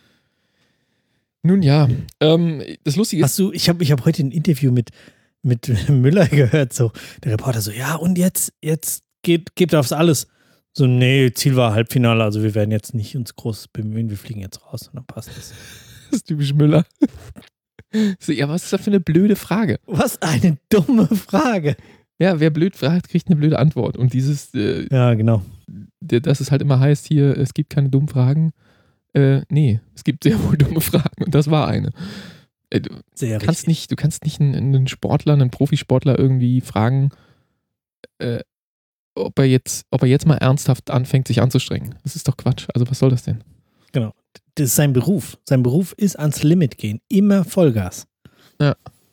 Nun ja, ähm, das Lustige ist... Hast du, ich habe ich hab heute ein Interview mit, mit Müller gehört, so, der Reporter so, ja, und jetzt, jetzt geht, geht aufs Alles. So, nee, Ziel war Halbfinale, also wir werden jetzt nicht uns groß bemühen, wir fliegen jetzt raus und dann passt das. Das ist typisch Müller. So, ja, was ist das für eine blöde Frage? Was eine dumme Frage. Ja, wer blöd fragt, kriegt eine blöde Antwort. Und dieses, äh, ja, genau. Dass es halt immer heißt hier, es gibt keine dummen Fragen. Äh, nee, es gibt sehr wohl dumme Fragen und das war eine. Äh, du, sehr kannst richtig. nicht, du kannst nicht einen, einen Sportler, einen Profisportler irgendwie fragen, äh, ob er jetzt, ob er jetzt mal ernsthaft anfängt, sich anzustrengen. Das ist doch Quatsch. Also was soll das denn? Genau. Das ist sein Beruf. Sein Beruf ist ans Limit gehen. Immer Vollgas. Ja.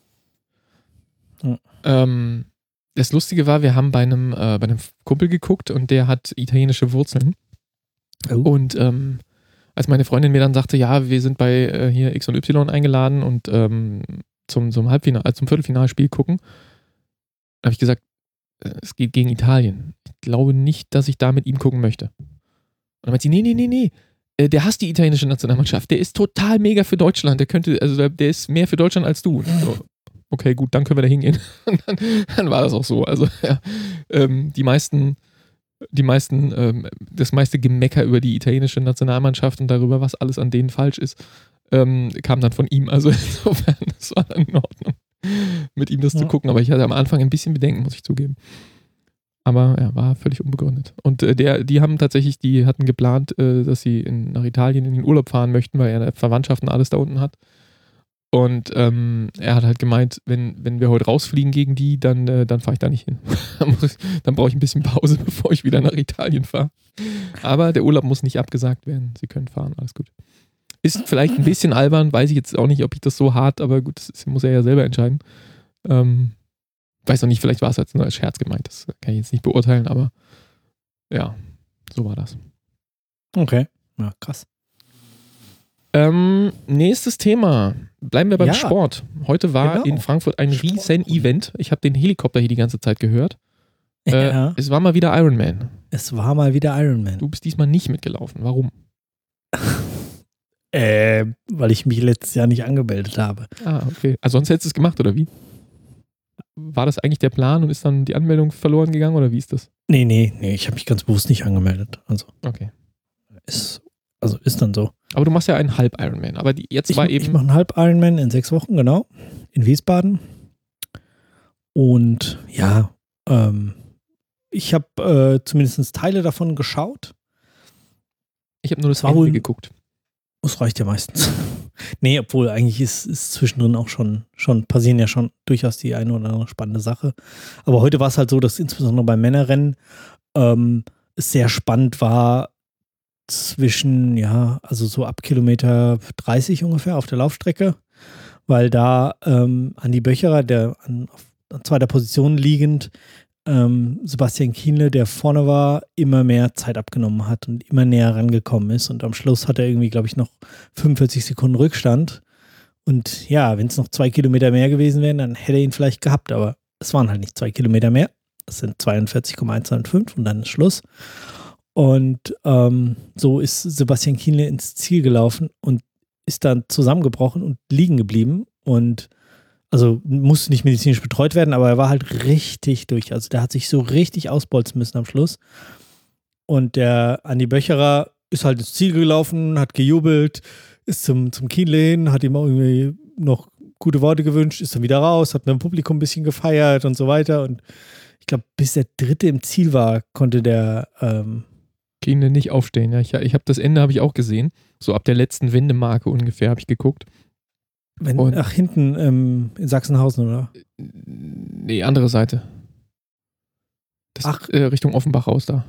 ja. Ähm, das Lustige war, wir haben bei einem, äh, bei einem Kumpel geguckt und der hat italienische Wurzeln. Oh. Und ähm, als meine Freundin mir dann sagte, ja, wir sind bei äh, hier X und Y eingeladen und ähm, zum, zum Halbfinale, also zum Viertelfinalspiel gucken, habe ich gesagt, äh, es geht gegen Italien. Ich glaube nicht, dass ich da mit ihm gucken möchte. Und dann meinte sie, nee, nee, nee, nee. Der hasst die italienische Nationalmannschaft. Der ist total mega für Deutschland. Der könnte, also der ist mehr für Deutschland als du. So, okay, gut, dann können wir da hingehen. Und dann, dann war das auch so. Also ja, ähm, die meisten, die meisten, ähm, das meiste Gemecker über die italienische Nationalmannschaft und darüber, was alles an denen falsch ist, ähm, kam dann von ihm. Also insofern, das war dann in Ordnung, mit ihm das ja. zu gucken. Aber ich hatte am Anfang ein bisschen Bedenken, muss ich zugeben. Aber ja, war völlig unbegründet. Und äh, der, die haben tatsächlich, die hatten geplant, äh, dass sie in, nach Italien in den Urlaub fahren möchten, weil er Verwandtschaft und alles da unten hat. Und ähm, er hat halt gemeint, wenn, wenn wir heute rausfliegen gegen die, dann, äh, dann fahre ich da nicht hin. Dann brauche ich ein bisschen Pause, bevor ich wieder nach Italien fahre. Aber der Urlaub muss nicht abgesagt werden. Sie können fahren, alles gut. Ist vielleicht ein bisschen albern, weiß ich jetzt auch nicht, ob ich das so hart, aber gut, das muss er ja selber entscheiden. Ähm, weiß noch nicht, vielleicht war es als ein Scherz gemeint, das kann ich jetzt nicht beurteilen, aber ja, so war das. Okay, ja, krass. Ähm, nächstes Thema. Bleiben wir beim ja, Sport. Heute war genau. in Frankfurt ein riesen Event. Ich habe den Helikopter hier die ganze Zeit gehört. Äh, ja. Es war mal wieder Ironman. Es war mal wieder Ironman. Du bist diesmal nicht mitgelaufen. Warum? äh, weil ich mich letztes Jahr nicht angemeldet habe. Ah, okay. Also sonst hättest du es gemacht, oder wie? War das eigentlich der Plan und ist dann die Anmeldung verloren gegangen oder wie ist das? Nee, nee, nee, ich habe mich ganz bewusst nicht angemeldet. Also, okay. Ist, also ist dann so. Aber du machst ja einen Halb-Ironman. Aber die, jetzt ich, war eben. Ich mache einen Halb-Ironman in sechs Wochen, genau. In Wiesbaden. Und ja, ähm, ich habe äh, zumindest Teile davon geschaut. Ich habe nur das war Ende wohl, geguckt. Das reicht ja meistens. Nee, obwohl eigentlich ist, ist zwischendrin auch schon, schon, passieren ja schon durchaus die eine oder andere spannende Sache. Aber heute war es halt so, dass insbesondere beim Männerrennen ähm, es sehr spannend war zwischen, ja, also so ab Kilometer dreißig ungefähr auf der Laufstrecke, weil da ähm, Andi Böcherer, der an, auf, an zweiter Position liegend, ähm, Sebastian Kienle, der vorne war, immer mehr Zeit abgenommen hat und immer näher rangekommen ist. Und am Schluss hat er irgendwie, glaube ich, noch fünfundvierzig Sekunden Rückstand. Und ja, wenn es noch zwei Kilometer mehr gewesen wären, dann hätte er ihn vielleicht gehabt. Aber es waren halt nicht zwei Kilometer mehr. Das sind zweiundvierzig Komma hundertfünfzehn und dann ist Schluss. Und ähm, so ist Sebastian Kienle ins Ziel gelaufen und ist dann zusammengebrochen und liegen geblieben. Und also musste nicht medizinisch betreut werden, aber er war halt richtig durch. Also der hat sich so richtig ausbolzen müssen am Schluss. Und der Andi Böcherer ist halt ins Ziel gelaufen, hat gejubelt, ist zum, zum Kienle hin, hat ihm auch irgendwie noch gute Worte gewünscht, ist dann wieder raus, hat mit dem Publikum ein bisschen gefeiert und so weiter. Und ich glaube, bis der Dritte im Ziel war, konnte der ähm, Kienle nicht aufstehen. Ja, ich, ich habe das Ende habe ich auch gesehen. So ab der letzten Wendemarke ungefähr habe ich geguckt. Wenn, ach, hinten ähm, in Sachsenhausen, oder? Nee, andere Seite. Das ach. Äh, Richtung Offenbach raus da.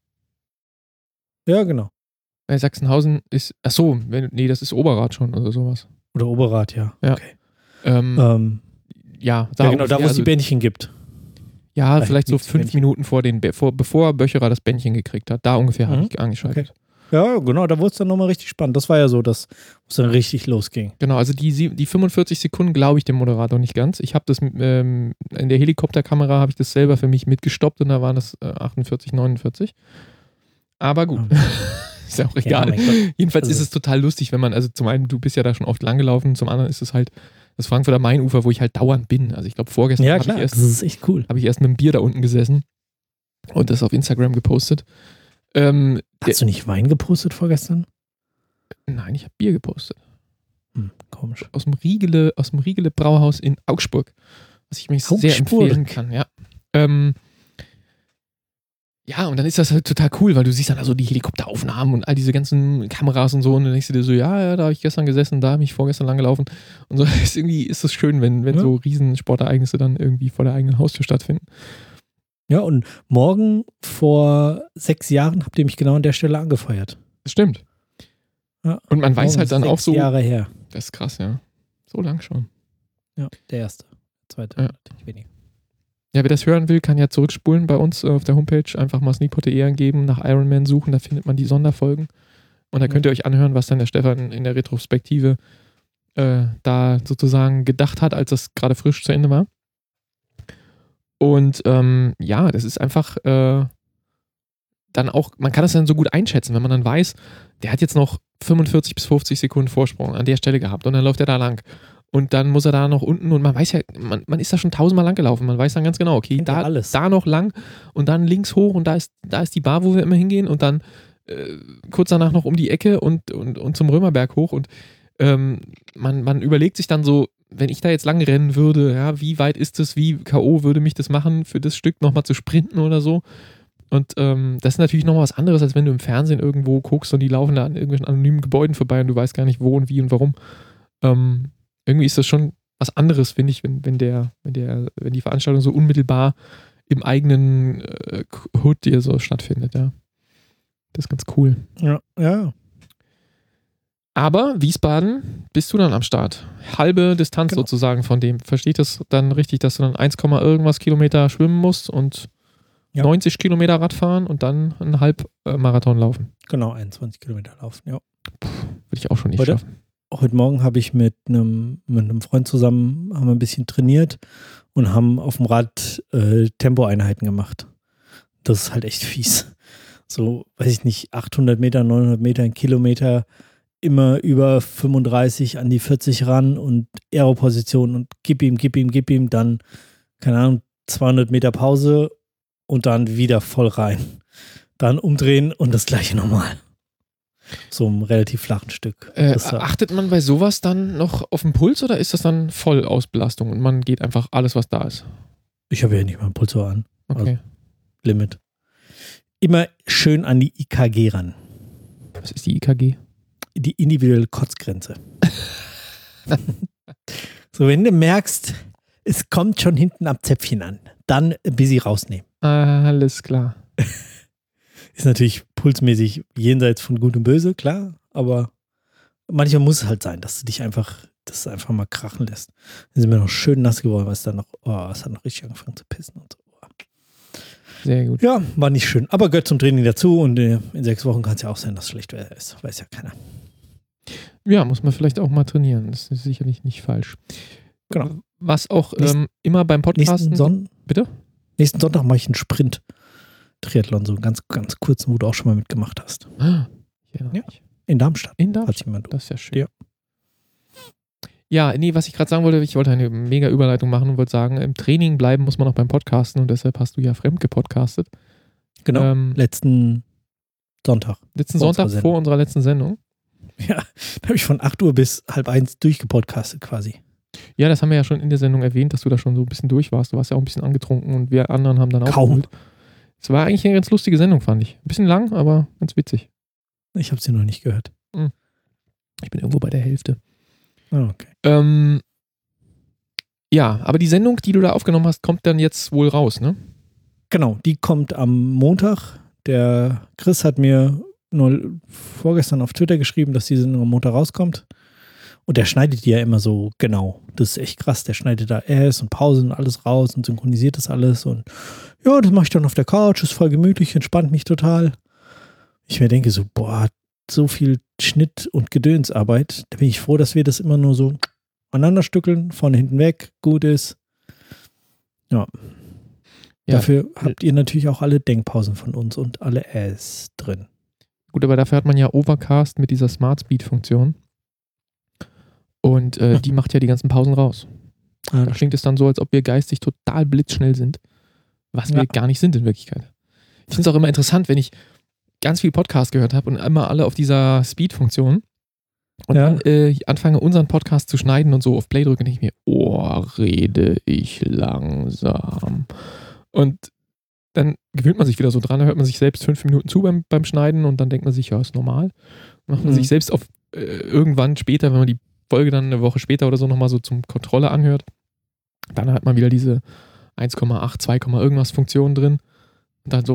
Ja, genau. Bei Sachsenhausen ist, ach so, wenn, nee, das ist Oberrad schon oder sowas. Oder Oberrad, ja. Ja, okay. ähm, ähm, ja, da ja, genau, da wo es also, die Bändchen gibt. Ja, vielleicht, vielleicht so fünf Minuten vor den, vor, bevor Böcherer das Bändchen gekriegt hat. Da ungefähr mhm. habe ich angeschaltet. Ja, genau, da wurde es dann nochmal richtig spannend. Das war ja so, dass es dann richtig losging. Genau, also die, die fünfundvierzig Sekunden glaube ich dem Moderator nicht ganz. Ich habe das ähm, in der Helikopterkamera habe ich das selber für mich mitgestoppt und da waren das äh, achtundvierzig, neunundvierzig. Aber gut, Ja. ist ja auch egal. Ja, Jedenfalls also ist es total lustig, wenn man, also zum einen, du bist ja da schon oft langgelaufen, zum anderen ist es halt das Frankfurter Mainufer, wo ich halt dauernd bin. Also ich glaube vorgestern ja, habe klar, ich erst das ist echt cool. habe ich erst mit dem Bier da unten gesessen und das auf Instagram gepostet. Ähm, Hast du nicht Wein gepostet vorgestern? Nein, ich habe Bier gepostet. Hm, komisch. Aus dem Riegele, aus dem Riegele Brauhaus in Augsburg. Was ich mich sehr Augsburg. empfehlen kann, ja. Ähm, ja, und dann ist das halt total cool, weil du siehst dann also die Helikopteraufnahmen und all diese ganzen Kameras und so und dann denkst du dir so, ja, ja, da habe ich gestern gesessen, da habe ich vorgestern lang gelaufen und so. Ist irgendwie ist es schön, wenn, wenn Ja. so Riesensportereignisse dann irgendwie vor der eigenen Haustür stattfinden. Ja, und morgen vor sechs Jahren habt ihr mich genau an der Stelle angefeuert. Das stimmt. Ja. Und man weiß Morgen halt dann sechs auch so, Jahre her. das ist krass, ja. So lang schon. Ja, der erste. Der zweite, Ja. natürlich weniger. Ja, wer das hören will, kann ja zurückspulen bei uns auf der Homepage, einfach mal sneakpot punkt de eingeben, nach Iron Man suchen, da findet man die Sonderfolgen. Und da könnt ihr euch anhören, was dann der Stefan in der Retrospektive äh, da sozusagen gedacht hat, als das gerade frisch zu Ende war. Und ähm, ja, das ist einfach äh, dann auch, man kann das dann so gut einschätzen, wenn man dann weiß, der hat jetzt noch fünfundvierzig bis fünfzig Sekunden Vorsprung an der Stelle gehabt und dann läuft er da lang. Und dann muss er da noch unten und man weiß ja, man, man ist da schon tausendmal lang gelaufen. Man weiß dann ganz genau, okay, Kennt ja da, alles. da noch lang und dann links hoch und da ist, da ist die Bar, wo wir immer hingehen und dann äh, kurz danach noch um die Ecke und, und, und zum Römerberg hoch. Und ähm, man, man überlegt sich dann so, wenn ich da jetzt lang rennen würde, ja, wie weit ist es, wie K O würde mich das machen, für das Stück nochmal zu sprinten oder so. Und ähm, das ist natürlich nochmal was anderes, als wenn du im Fernsehen irgendwo guckst und die laufen da an irgendwelchen anonymen Gebäuden vorbei und du weißt gar nicht, wo und wie und warum. Ähm, irgendwie ist das schon was anderes, finde ich, wenn, wenn der, wenn der, wenn die Veranstaltung so unmittelbar im eigenen äh, Hood hier so stattfindet, ja. Das ist ganz cool. Ja, ja. Aber Wiesbaden bist du dann am Start. Halbe Distanz Genau. sozusagen von dem. Versteht das dann richtig, dass du dann eins, irgendwas Kilometer schwimmen musst und Ja. neunzig Kilometer Radfahren und dann einen Halbmarathon laufen? Genau, einundzwanzig Kilometer laufen, ja. Würde ich auch schon nicht Heute? schaffen. Heute Morgen habe ich mit einem, mit einem Freund zusammen haben wir ein bisschen trainiert und haben auf dem Rad äh, Tempoeinheiten gemacht. Das ist halt echt fies. So, weiß ich nicht, achthundert Meter, neunhundert Meter, ein Kilometer, immer über fünfunddreißig an die vierzig ran und Aeroposition und gib ihm, gib ihm, gib ihm, dann, keine Ahnung, zweihundert Meter Pause und dann wieder voll rein. Dann umdrehen und das gleiche nochmal. So einem relativ flachen Stück. Äh, Das war- achtet man bei sowas dann noch auf den Puls oder ist das dann Vollausbelastung und man geht einfach alles, was da ist? Ich habe ja nicht mal einen Pulsor an. Okay. Limit. Immer schön an die I K G ran. Was ist die I K G? Die individuelle Kotzgrenze. So, wenn du merkst, es kommt schon hinten am Zäpfchen an, dann ein bisschen rausnehmen. Alles klar. Ist natürlich pulsmäßig jenseits von Gut und Böse, klar, aber manchmal muss es halt sein, dass du dich einfach, dass du einfach mal krachen lässt. Dann sind wir noch schön nass geworden, weil es dann noch, oh, es hat noch richtig angefangen zu pissen und so. Sehr gut. Ja, war nicht schön. Aber gehört zum Training dazu und äh, in sechs Wochen kann es ja auch sein, dass es schlecht Wetter ist. Weiß ja keiner. Ja, muss man vielleicht auch mal trainieren. Das ist sicherlich nicht falsch. Genau. Was auch Nächsten- ähm, immer beim Podcasten... Nächsten, Son- Bitte? Nächsten Sonntag mache ich einen Sprint-Triathlon, so einen ganz, ganz kurzen, wo du auch schon mal mitgemacht hast. Ah, ich erinnere Ja. mich. In Darmstadt. In Hat Darmstadt. jemand. Das ist ja schön. Ja. Ja, nee, was ich gerade sagen wollte, ich wollte eine mega Überleitung machen und wollte sagen, im Training bleiben muss man auch beim Podcasten und deshalb hast du ja fremd gepodcastet. Genau. Ähm, Letzten Sonntag. letzten vor Sonntag unserer Sendung. vor unserer letzten Sendung. Ja, da habe ich von acht Uhr bis halb eins durchgepodcastet quasi. Ja, das haben wir ja schon in der Sendung erwähnt, dass du da schon so ein bisschen durch warst. Du warst ja auch ein bisschen angetrunken und wir anderen haben dann auch Kaum. Es war eigentlich eine ganz lustige Sendung, fand ich. Ein bisschen lang, aber ganz witzig. Ich habe sie noch nicht gehört. Ich bin irgendwo bei der Hälfte. Ah, okay. Ähm, ja, aber die Sendung, die du da aufgenommen hast, kommt dann jetzt wohl raus, ne? Genau, die kommt am Montag. Der Chris hat mir nur vorgestern auf Twitter geschrieben, dass die Sendung am Montag rauskommt. Und der schneidet die ja immer so genau. Das ist echt krass. Der schneidet da S und Pausen und alles raus und synchronisiert das alles. Und ja, das mache ich dann auf der Couch. Ist voll gemütlich, entspannt mich total. Ich mir denke so, boah, so viel Schnitt und Gedönsarbeit. Da bin ich froh, dass wir das immer nur so aneinander stückeln, von hinten weg, gut ist. Ja. Ja. Dafür habt ihr natürlich auch alle Denkpausen von uns und alle Äs drin. Gut, aber dafür hat man ja Overcast mit dieser Smart Speed Funktion. Und äh, die macht ja die ganzen Pausen raus. Ah, da klingt es dann so, als ob wir geistig total blitzschnell sind, was wir ja. gar nicht sind in Wirklichkeit. Ich finde es auch immer interessant, wenn ich ganz viel Podcast gehört habe und immer alle auf dieser Speed-Funktion und ja. dann äh, anfange, unseren Podcast zu schneiden und so auf Play drücke, denke ich mir, oh, rede ich langsam. Und dann gewöhnt man sich wieder so dran, da hört man sich selbst fünf Minuten zu beim, beim Schneiden und dann denkt man sich, ja, ist normal. Dann macht man mhm. sich selbst auf äh, irgendwann später, wenn man die Folge dann eine Woche später oder so nochmal so zum Kontrolle anhört, dann hat man wieder diese eins Komma acht, zwei, irgendwas Funktionen drin. Und dann so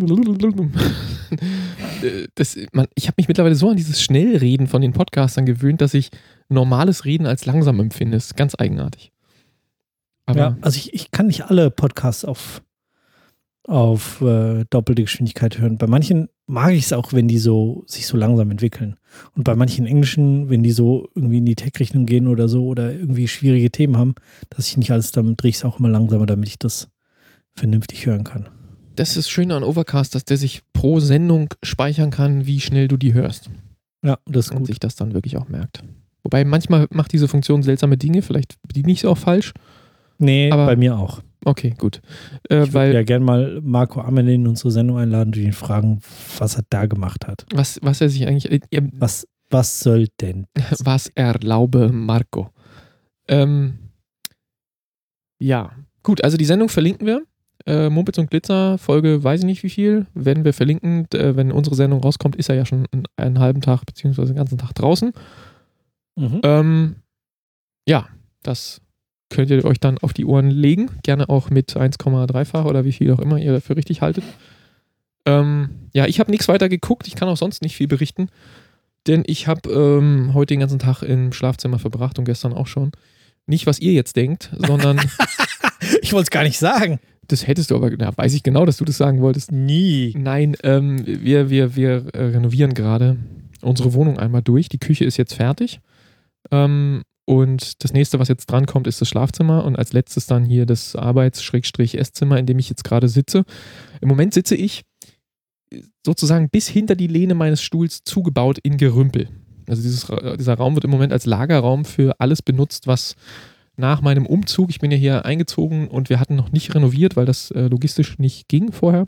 das, man, ich habe mich mittlerweile so an dieses Schnellreden von den Podcastern gewöhnt, dass ich normales Reden als langsam empfinde. Das ist ganz eigenartig. Aber ja, also ich, ich kann nicht alle Podcasts auf, auf äh, doppelte Geschwindigkeit hören. Bei manchen mag ich es auch, wenn die so sich so langsam entwickeln. Und bei manchen Englischen, wenn die so irgendwie in die Tech-Richtung gehen oder so oder irgendwie schwierige Themen haben, dass ich nicht alles, dann drehe ich es auch immer langsamer, damit ich das vernünftig hören kann. Das ist schön an Overcast, dass der sich pro Sendung speichern kann, wie schnell du die hörst. Ja, das ist und gut. sich das dann wirklich auch merkt. Wobei manchmal macht diese Funktion seltsame Dinge, vielleicht bediene ich sie auch falsch. Nee, aber bei mir auch. Okay, gut. Äh, ich würde ja gerne mal Marco Amelin in unsere Sendung einladen und ihn fragen, was er da gemacht hat. Was, was er sich eigentlich... Äh, was, was soll denn? Was erlaube Marco? Ähm, ja, gut, also die Sendung verlinken wir. Äh, Mumpitz und Glitzer, Folge weiß ich nicht wie viel, werden wir verlinken. Äh, wenn unsere Sendung rauskommt, ist er ja schon einen, einen halben Tag beziehungsweise den ganzen Tag draußen. Mhm. Ähm, ja, das könnt ihr euch dann auf die Ohren legen. Gerne auch mit eins Komma drei-fach oder wie viel auch immer ihr dafür richtig haltet. Ähm, ja, ich habe nichts weiter geguckt. Ich kann auch sonst nicht viel berichten. Denn ich habe ähm, heute den ganzen Tag im Schlafzimmer verbracht und gestern auch schon. Nicht, was ihr jetzt denkt, sondern... Ich wollte es gar nicht sagen. Das hättest du aber, na, weiß ich genau, dass du das sagen wolltest. Nie. Nein, ähm, wir, wir, wir äh, renovieren gerade unsere Wohnung einmal durch. Die Küche ist jetzt fertig. Ähm, und das nächste, was jetzt drankommt, ist das Schlafzimmer. Und als letztes dann hier das Arbeits-Esszimmer, in dem ich jetzt gerade sitze. Im Moment sitze ich sozusagen bis hinter die Lehne meines Stuhls zugebaut in Gerümpel. Also dieses, dieser Raum wird im Moment als Lagerraum für alles benutzt, was nach meinem Umzug, ich bin ja hier eingezogen und wir hatten noch nicht renoviert, weil das äh, logistisch nicht ging vorher.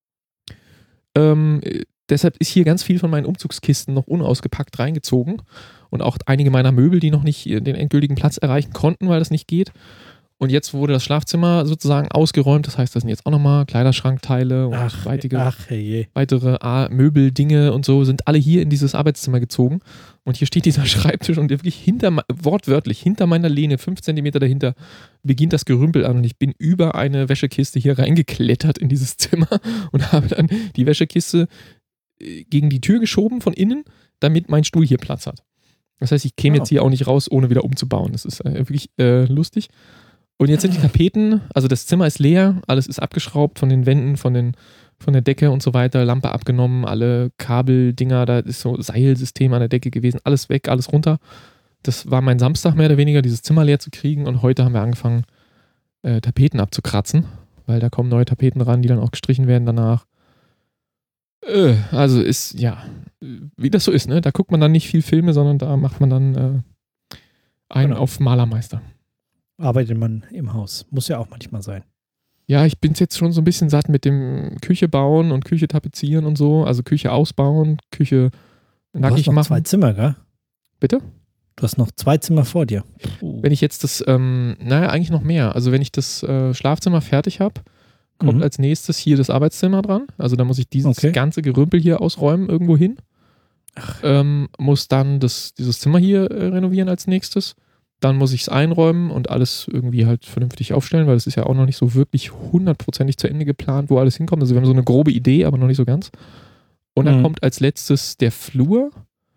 Ähm, deshalb ist hier ganz viel von meinen Umzugskisten noch unausgepackt reingezogen und auch einige meiner Möbel, die noch nicht den endgültigen Platz erreichen konnten, weil das nicht geht. Und jetzt wurde das Schlafzimmer sozusagen ausgeräumt, das heißt, da sind jetzt auch nochmal Kleiderschrankteile und ach, weitere, ach, hey. weitere ah, Möbeldinge und so sind alle hier in dieses Arbeitszimmer gezogen. Und hier steht dieser Schreibtisch und wirklich hinter, wortwörtlich hinter meiner Lehne, fünf Zentimeter dahinter, beginnt das Gerümpel an und ich bin über eine Wäschekiste hier reingeklettert in dieses Zimmer und habe dann die Wäschekiste gegen die Tür geschoben von innen, damit mein Stuhl hier Platz hat. Das heißt, ich käme oh. jetzt hier auch nicht raus, ohne wieder umzubauen. Das ist äh, wirklich äh, lustig. Und jetzt sind die Tapeten, also das Zimmer ist leer, alles ist abgeschraubt von den Wänden, von, den, von der Decke und so weiter, Lampe abgenommen, alle Kabeldinger, da ist so Seilsystem an der Decke gewesen, alles weg, alles runter. Das war mein Samstag mehr oder weniger, dieses Zimmer leer zu kriegen und heute haben wir angefangen, äh, Tapeten abzukratzen, weil da kommen neue Tapeten ran, die dann auch gestrichen werden danach. Äh, also ist, ja, wie das so ist, ne? Da guckt man dann nicht viel Filme, sondern da macht man dann äh, einen genau. auf Malermeister. Arbeitet man im Haus. Muss ja auch manchmal sein. Ja, ich bin jetzt schon so ein bisschen satt mit dem Küche bauen und Küche tapezieren und so. Also Küche ausbauen, Küche nackig du hast noch machen. Zwei Zimmer, gell? Bitte? Du hast noch zwei Zimmer vor dir. Puh. Wenn ich jetzt das, ähm, naja, eigentlich noch mehr. Also wenn ich das äh, Schlafzimmer fertig habe, kommt mhm. als nächstes hier das Arbeitszimmer dran. Also da muss ich dieses okay. ganze Gerümpel hier ausräumen irgendwo hin. Ähm, muss dann das, dieses Zimmer hier äh, renovieren als nächstes. Dann muss ich es einräumen und alles irgendwie halt vernünftig aufstellen, weil es ist ja auch noch nicht so wirklich hundertprozentig zu Ende geplant, wo alles hinkommt. Also wir haben so eine grobe Idee, aber noch nicht so ganz. Und dann mhm. kommt als letztes der Flur.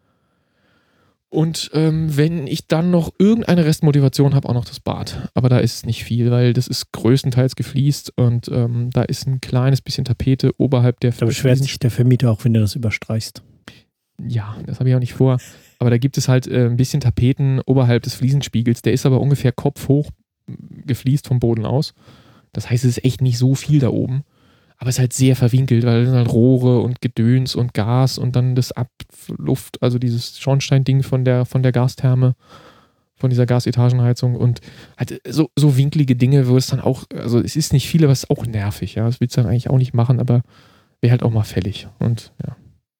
Und ähm, wenn ich dann noch irgendeine Restmotivation habe, auch noch das Bad. Aber da ist nicht viel, weil das ist größtenteils gefliest und ähm, da ist ein kleines bisschen Tapete oberhalb der... Da beschwert sich der Vermieter auch, wenn du das überstreichst. ja, das habe ich auch nicht vor. Aber da gibt es halt äh, ein bisschen Tapeten oberhalb des Fliesenspiegels. Der ist aber ungefähr kopfhoch gefliest vom Boden aus. Das heißt, es ist echt nicht so viel da oben. Aber es ist halt sehr verwinkelt, weil es sind halt Rohre und Gedöns und Gas und dann das Abluft, also dieses Schornsteinding von der, von der Gastherme, von dieser Gasetagenheizung und halt so, so winklige Dinge, wo es dann auch, also es ist nicht viel, aber es ist auch nervig, ja. Das willst du dann eigentlich auch nicht machen, aber wäre halt auch mal fällig. Und ja.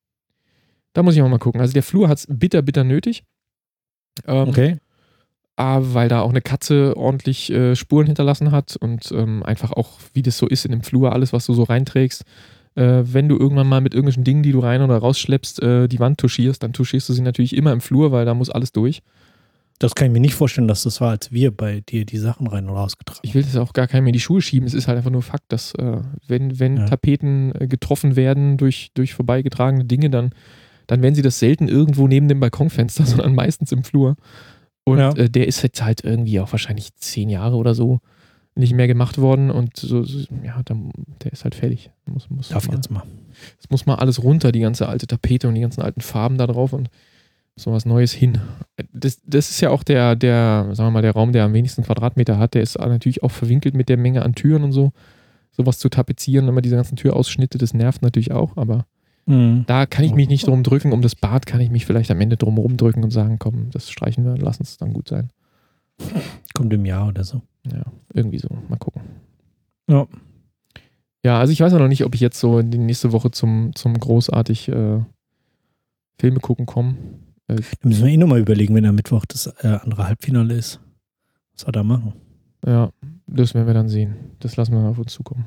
Da muss ich auch mal gucken. Also der Flur hat es bitter, bitter nötig. Ähm, Okay. A, weil da auch eine Katze ordentlich äh, Spuren hinterlassen hat und ähm, einfach auch, wie das so ist in dem Flur, alles, was du so reinträgst, äh, wenn du irgendwann mal mit irgendwelchen Dingen, die du rein oder rausschleppst, äh, die Wand tuschierst, dann tuschierst du sie natürlich immer im Flur, weil da muss alles durch. Das kann ich mir nicht vorstellen, dass das war, als wir bei dir die Sachen rein und rausgetragen haben. Ich will das auch gar keinem in die Schuhe schieben. Es ist halt einfach nur Fakt, dass äh, wenn, wenn Ja. Tapeten äh, getroffen werden durch, durch vorbeigetragene Dinge, dann, dann werden sie das selten irgendwo neben dem Balkonfenster, sondern meistens im Flur. Und Ja. äh, der ist jetzt halt irgendwie auch wahrscheinlich zehn Jahre oder so nicht mehr gemacht worden und so, so ja, dann, der ist halt fertig. Muss, muss Darf mal, jetzt mal. es muss mal alles runter, die ganze alte Tapete und die ganzen alten Farben da drauf und so was Neues hin. Das, das ist ja auch der, der, sagen wir mal, der Raum, der am wenigsten Quadratmeter hat, der ist natürlich auch verwinkelt mit der Menge an Türen und so. Sowas zu tapezieren, immer diese ganzen Türausschnitte, das nervt natürlich auch, aber Mhm. da kann ich mich nicht drum drücken. Um das Bad kann ich mich vielleicht am Ende drum rumdrücken und sagen, komm, das streichen wir, lass uns dann gut sein. Kommt im Jahr oder so. Ja, irgendwie so. Mal gucken. Ja. Ja, also ich weiß noch nicht, ob ich jetzt so die nächste Woche zum, zum großartig äh, Filme gucken komme. Äh, Da müssen wir eh nochmal überlegen, wenn am Mittwoch das äh, andere Halbfinale ist. Was wir da machen. ja, das werden wir dann sehen. Das lassen wir auf uns zukommen.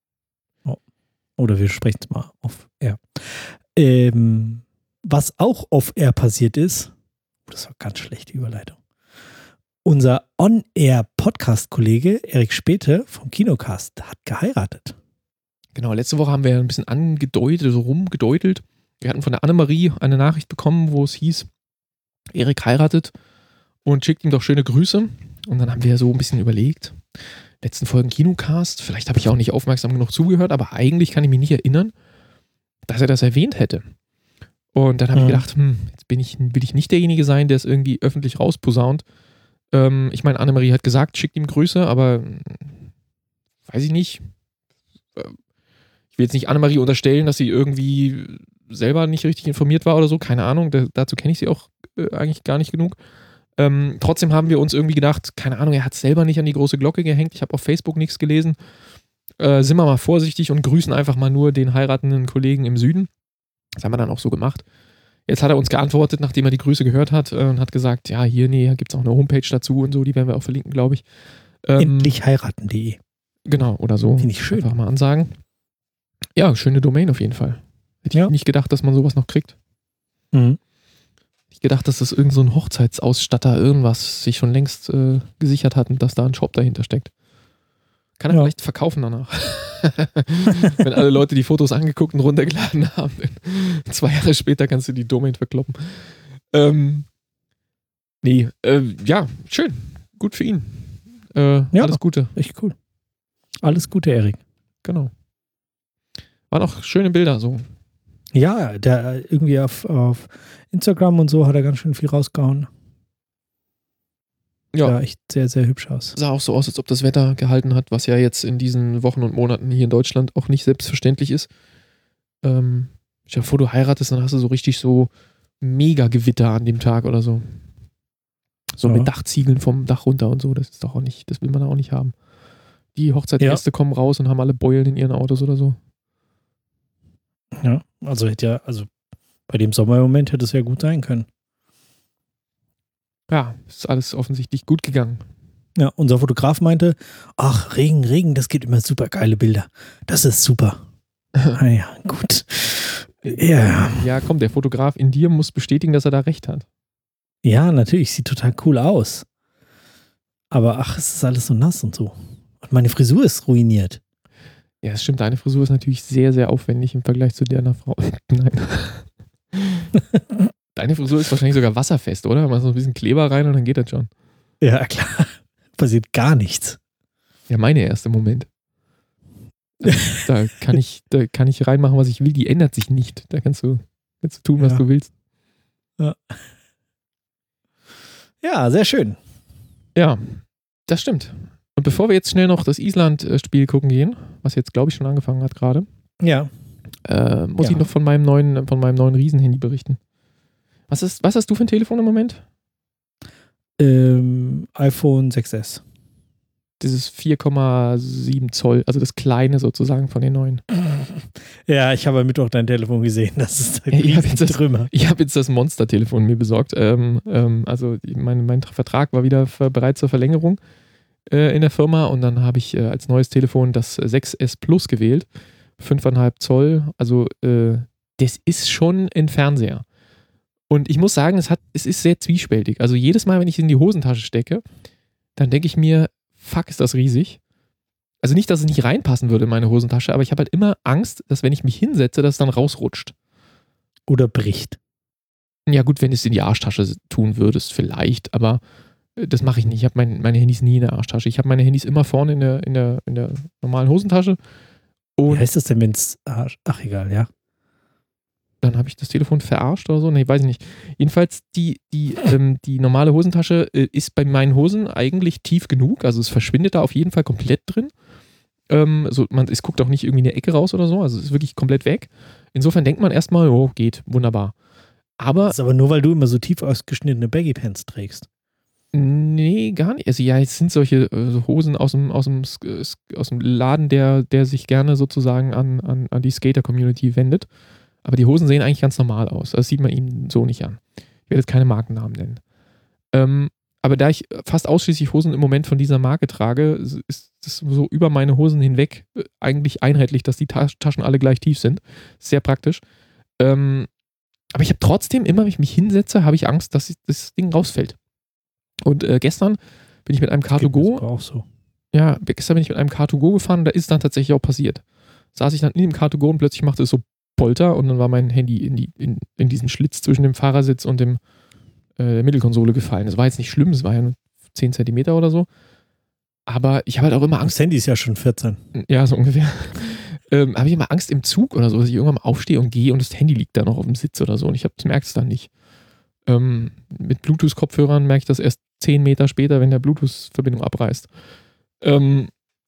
Oder wir sprechen es mal auf Air. Ähm, was auch auf Air passiert ist, das war ganz schlechte Überleitung. Unser On-Air-Podcast-Kollege Erik Späte vom Kinocast hat geheiratet. Genau, letzte Woche haben wir ein bisschen angedeutet, so rumgedeutelt. Wir hatten von der Annemarie eine Nachricht bekommen, wo es hieß, Erik heiratet und schickt ihm doch schöne Grüße. Und dann haben wir so ein bisschen überlegt, letzten Folgen Kinocast, vielleicht habe ich auch nicht aufmerksam genug zugehört, aber eigentlich kann ich mich nicht erinnern, dass er das erwähnt hätte. Und dann habe Mhm. ich gedacht, hm, jetzt bin ich, will ich nicht derjenige sein, der es irgendwie öffentlich rausposaunt. Ähm, ich meine, Annemarie hat gesagt, schickt ihm Grüße, aber hm, weiß ich nicht. Ich will jetzt nicht Annemarie unterstellen, dass sie irgendwie selber nicht richtig informiert war oder so, keine Ahnung, da, dazu kenne ich sie auch äh, eigentlich gar nicht genug. Ähm, trotzdem haben wir uns irgendwie gedacht, keine Ahnung, er hat es selber nicht an die große Glocke gehängt, ich habe auf Facebook nichts gelesen. Äh, sind wir mal vorsichtig und grüßen einfach mal nur den heiratenden Kollegen im Süden. Das haben wir dann auch so gemacht. Jetzt hat er uns geantwortet, nachdem er die Grüße gehört hat äh, und hat gesagt, ja, hier, nee, hier gibt es auch eine Homepage dazu und so, die werden wir auch verlinken, glaube ich. Ähm, Endlich heiraten punkt de. Genau, oder so. Finde ich schön. Einfach mal ansagen. Ja, schöne Domain auf jeden Fall. Hätte Ja. ich nicht gedacht, dass man sowas noch kriegt. Mhm. Ich gedacht, dass das irgend so ein Hochzeitsausstatter irgendwas sich schon längst äh, gesichert hat und dass da ein Shop dahinter steckt. Kann er Ja. vielleicht verkaufen danach. Wenn alle Leute die Fotos angeguckt und runtergeladen haben, dann zwei Jahre später kannst du die Domain verkloppen. Ähm, nee, äh, ja, schön. Gut für ihn. Äh, Ja. Alles Gute. Echt cool. Alles Gute, Erik. Genau. Waren auch schöne Bilder so. Ja, der irgendwie auf, auf Instagram und so hat er ganz schön viel rausgehauen. Ja. Sah echt sehr, sehr hübsch aus. Sah auch so aus, als ob das Wetter gehalten hat, was ja jetzt in diesen Wochen und Monaten hier in Deutschland auch nicht selbstverständlich ist. Ähm, stell dir vor, du heiratest, dann hast du so richtig so Mega-Gewitter an dem Tag oder so. So Ja. mit Dachziegeln vom Dach runter und so, das ist doch auch nicht, das will man auch nicht haben. Die Hochzeitsgäste kommen raus und haben alle Beulen in ihren Autos oder so. Ja, also hätte ja, also bei dem Sommermoment hätte es ja gut sein können. Ja, ist alles offensichtlich gut gegangen. Ja, unser Fotograf meinte, ach, Regen, Regen, das gibt immer super geile Bilder. Das ist super. Ah ja, gut. Ja. Ja, komm, der Fotograf in dir muss bestätigen, dass er da recht hat. Ja, natürlich, sieht total cool aus. Aber ach, es ist alles so nass und so. Und meine Frisur ist ruiniert. Ja, das stimmt, deine Frisur ist natürlich sehr, sehr aufwendig im Vergleich zu der einer Frau. Nein. Deine Frisur ist wahrscheinlich sogar wasserfest, oder? Machst so ein bisschen Kleber rein und dann geht das schon. Ja, klar. Passiert gar nichts. Ja, meine erste Moment. Da, da, kann ich, da kann ich reinmachen, was ich will. Die ändert sich nicht. Da kannst du, kannst du tun, was Ja. du willst. Ja. Ja, sehr schön. Ja, das stimmt. Und bevor wir jetzt schnell noch das Island-Spiel gucken gehen, was jetzt, glaube ich, schon angefangen hat gerade, Ja. äh, muss Ja. ich noch von meinem neuen, von meinem neuen Riesenhandy berichten. Was, ist, was hast du für ein Telefon im Moment? Ähm, iPhone sechs S. Dieses vier Komma sieben Zoll, also das kleine sozusagen von den neuen. Ja, ich habe am Mittwoch dein Telefon gesehen. Das ist ein Ja, ich hab jetzt das- Trümmer. Ich habe jetzt das Monster-Telefon mir besorgt. Ähm, ähm, also mein, mein Vertrag war wieder für, bereit zur Verlängerung äh, in der Firma und dann habe ich äh, als neues Telefon das sechs S Plus gewählt. fünf Komma fünf Zoll. Also äh, das ist schon ein Fernseher. Und ich muss sagen, es, hat, es ist sehr zwiespältig. Also jedes Mal, wenn ich es in die Hosentasche stecke, dann denke ich mir, fuck, ist das riesig. Also nicht, dass es nicht reinpassen würde in meine Hosentasche, aber ich habe halt immer Angst, dass wenn ich mich hinsetze, dass es dann rausrutscht. Oder bricht. Ja gut, wenn du es in die Arschtasche tun würdest, vielleicht, aber äh, das mache ich nicht. Ich habe mein, meine Handys nie in der Arschtasche. Ich habe meine Handys immer vorne in der, in der, in der normalen Hosentasche. Wie Und heißt das denn, wenn es. Ach, egal, ja. dann habe ich das Telefon verarscht oder so. Nee, weiß ich nicht. Jedenfalls, die, die, ähm, die normale Hosentasche äh, ist bei meinen Hosen eigentlich tief genug. Also es verschwindet da auf jeden Fall komplett drin. Ähm, so, man, es guckt auch nicht irgendwie in eine Ecke raus oder so. Also es ist wirklich komplett weg. Insofern denkt man erstmal, oh, geht, wunderbar. Aber Das ist aber nur, weil du immer so tief ausgeschnittene Baggy Pants trägst. nee, gar nicht. Also ja, es sind solche äh, so Hosen aus dem, aus dem, Sk- Sk- aus dem Laden, der, der sich gerne sozusagen an, an, an die Skater-Community wendet. Aber die Hosen sehen eigentlich ganz normal aus. Das sieht man ihnen so nicht an. Ich werde jetzt keine Markennamen nennen. Ähm, aber da ich fast ausschließlich Hosen im Moment von dieser Marke trage, ist es so über meine Hosen hinweg äh, eigentlich einheitlich, dass die Tas- Taschen alle gleich tief sind. Sehr praktisch. Ähm, aber ich habe trotzdem, immer wenn ich mich hinsetze, habe ich Angst, dass das Ding rausfällt. Und äh, gestern bin ich mit einem Car to Geht mir Go sogar auch so. ja, gestern bin ich mit einem Car to Go gefahren und da ist es dann tatsächlich auch passiert. Saß ich dann in dem Car to Go und plötzlich machte es so Polter und dann war mein Handy in, die, in, in diesen Schlitz zwischen dem Fahrersitz und dem, äh, der Mittelkonsole gefallen. Das war jetzt nicht schlimm, es war ja nur zehn Zentimeter oder so. Aber ich habe halt auch immer Angst. Das Handy ist ja schon vierzehn. Ja, so ungefähr. ähm, habe ich immer Angst im Zug oder so, dass ich irgendwann mal aufstehe und gehe und das Handy liegt da noch auf dem Sitz oder so und ich merke es dann nicht. Ähm, mit Bluetooth-Kopfhörern merke ich das erst zehn Meter später, wenn der Bluetooth-Verbindung abreißt. Ähm,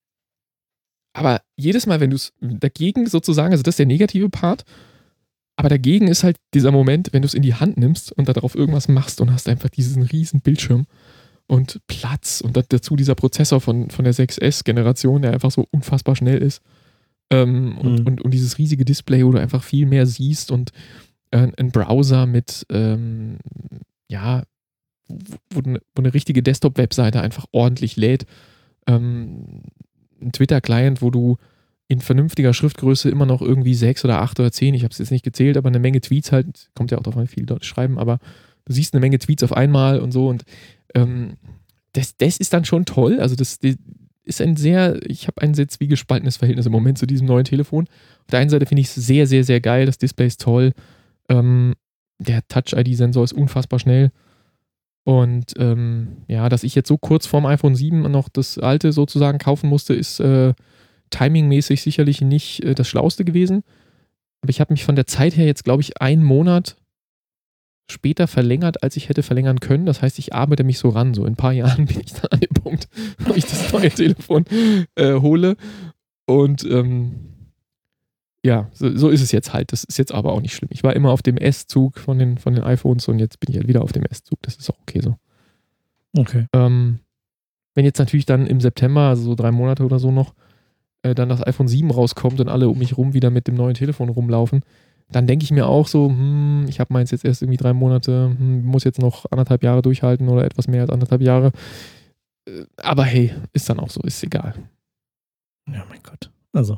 aber jedes Mal, wenn du es dagegen sozusagen, also das ist der negative Part, aber dagegen ist halt dieser Moment, wenn du es in die Hand nimmst und darauf irgendwas machst und hast einfach diesen riesen Bildschirm und Platz und dazu dieser Prozessor von, von der sechs S-Generation, der einfach so unfassbar schnell ist. Ähm, und, Mhm. und, und dieses riesige Display, wo du einfach viel mehr siehst und äh, ein Browser mit, ähm, ja, wo, wo, eine, wo eine richtige Desktop-Webseite einfach ordentlich lädt. Ähm, ein Twitter-Client, wo du in vernünftiger Schriftgröße immer noch irgendwie sechs oder acht oder zehn, ich habe es jetzt nicht gezählt, aber eine Menge Tweets halt, kommt ja auch darauf an, wie viele Leute schreiben, aber du siehst eine Menge Tweets auf einmal und so und ähm, das, das ist dann schon toll, also das, das ist ein sehr, ich habe ein sehr zwiegespaltenes Verhältnis im Moment zu diesem neuen Telefon. Auf der einen Seite finde ich es sehr, sehr, sehr geil, das Display ist toll, ähm, der Touch-I D-Sensor ist unfassbar schnell. Und ähm, ja, dass ich jetzt so kurz vorm iPhone sieben noch das alte sozusagen kaufen musste, ist äh, timingmäßig sicherlich nicht äh, das Schlauste gewesen. Aber ich habe mich von der Zeit her jetzt, glaube ich, einen Monat später verlängert, als ich hätte verlängern können. Das heißt, ich arbeite mich so ran. So in ein paar Jahren bin ich dann an dem Punkt, wo ich das neue Telefon äh, hole. Und ähm, ja, so, so ist es jetzt halt. Das ist jetzt aber auch nicht schlimm. Ich war immer auf dem S-Zug von den, von den iPhones und jetzt bin ich halt wieder auf dem S-Zug. Das ist auch okay so. Okay. Ähm, wenn jetzt natürlich dann im September, also so drei Monate oder so noch, äh, dann das iPhone sieben rauskommt und alle um mich rum wieder mit dem neuen Telefon rumlaufen, dann denke ich mir auch so, hm, ich habe meins jetzt erst irgendwie drei Monate, hm, muss jetzt noch anderthalb Jahre durchhalten oder etwas mehr als anderthalb Jahre. Äh, aber hey, ist dann auch so, ist egal. Ja, mein Gott. Also.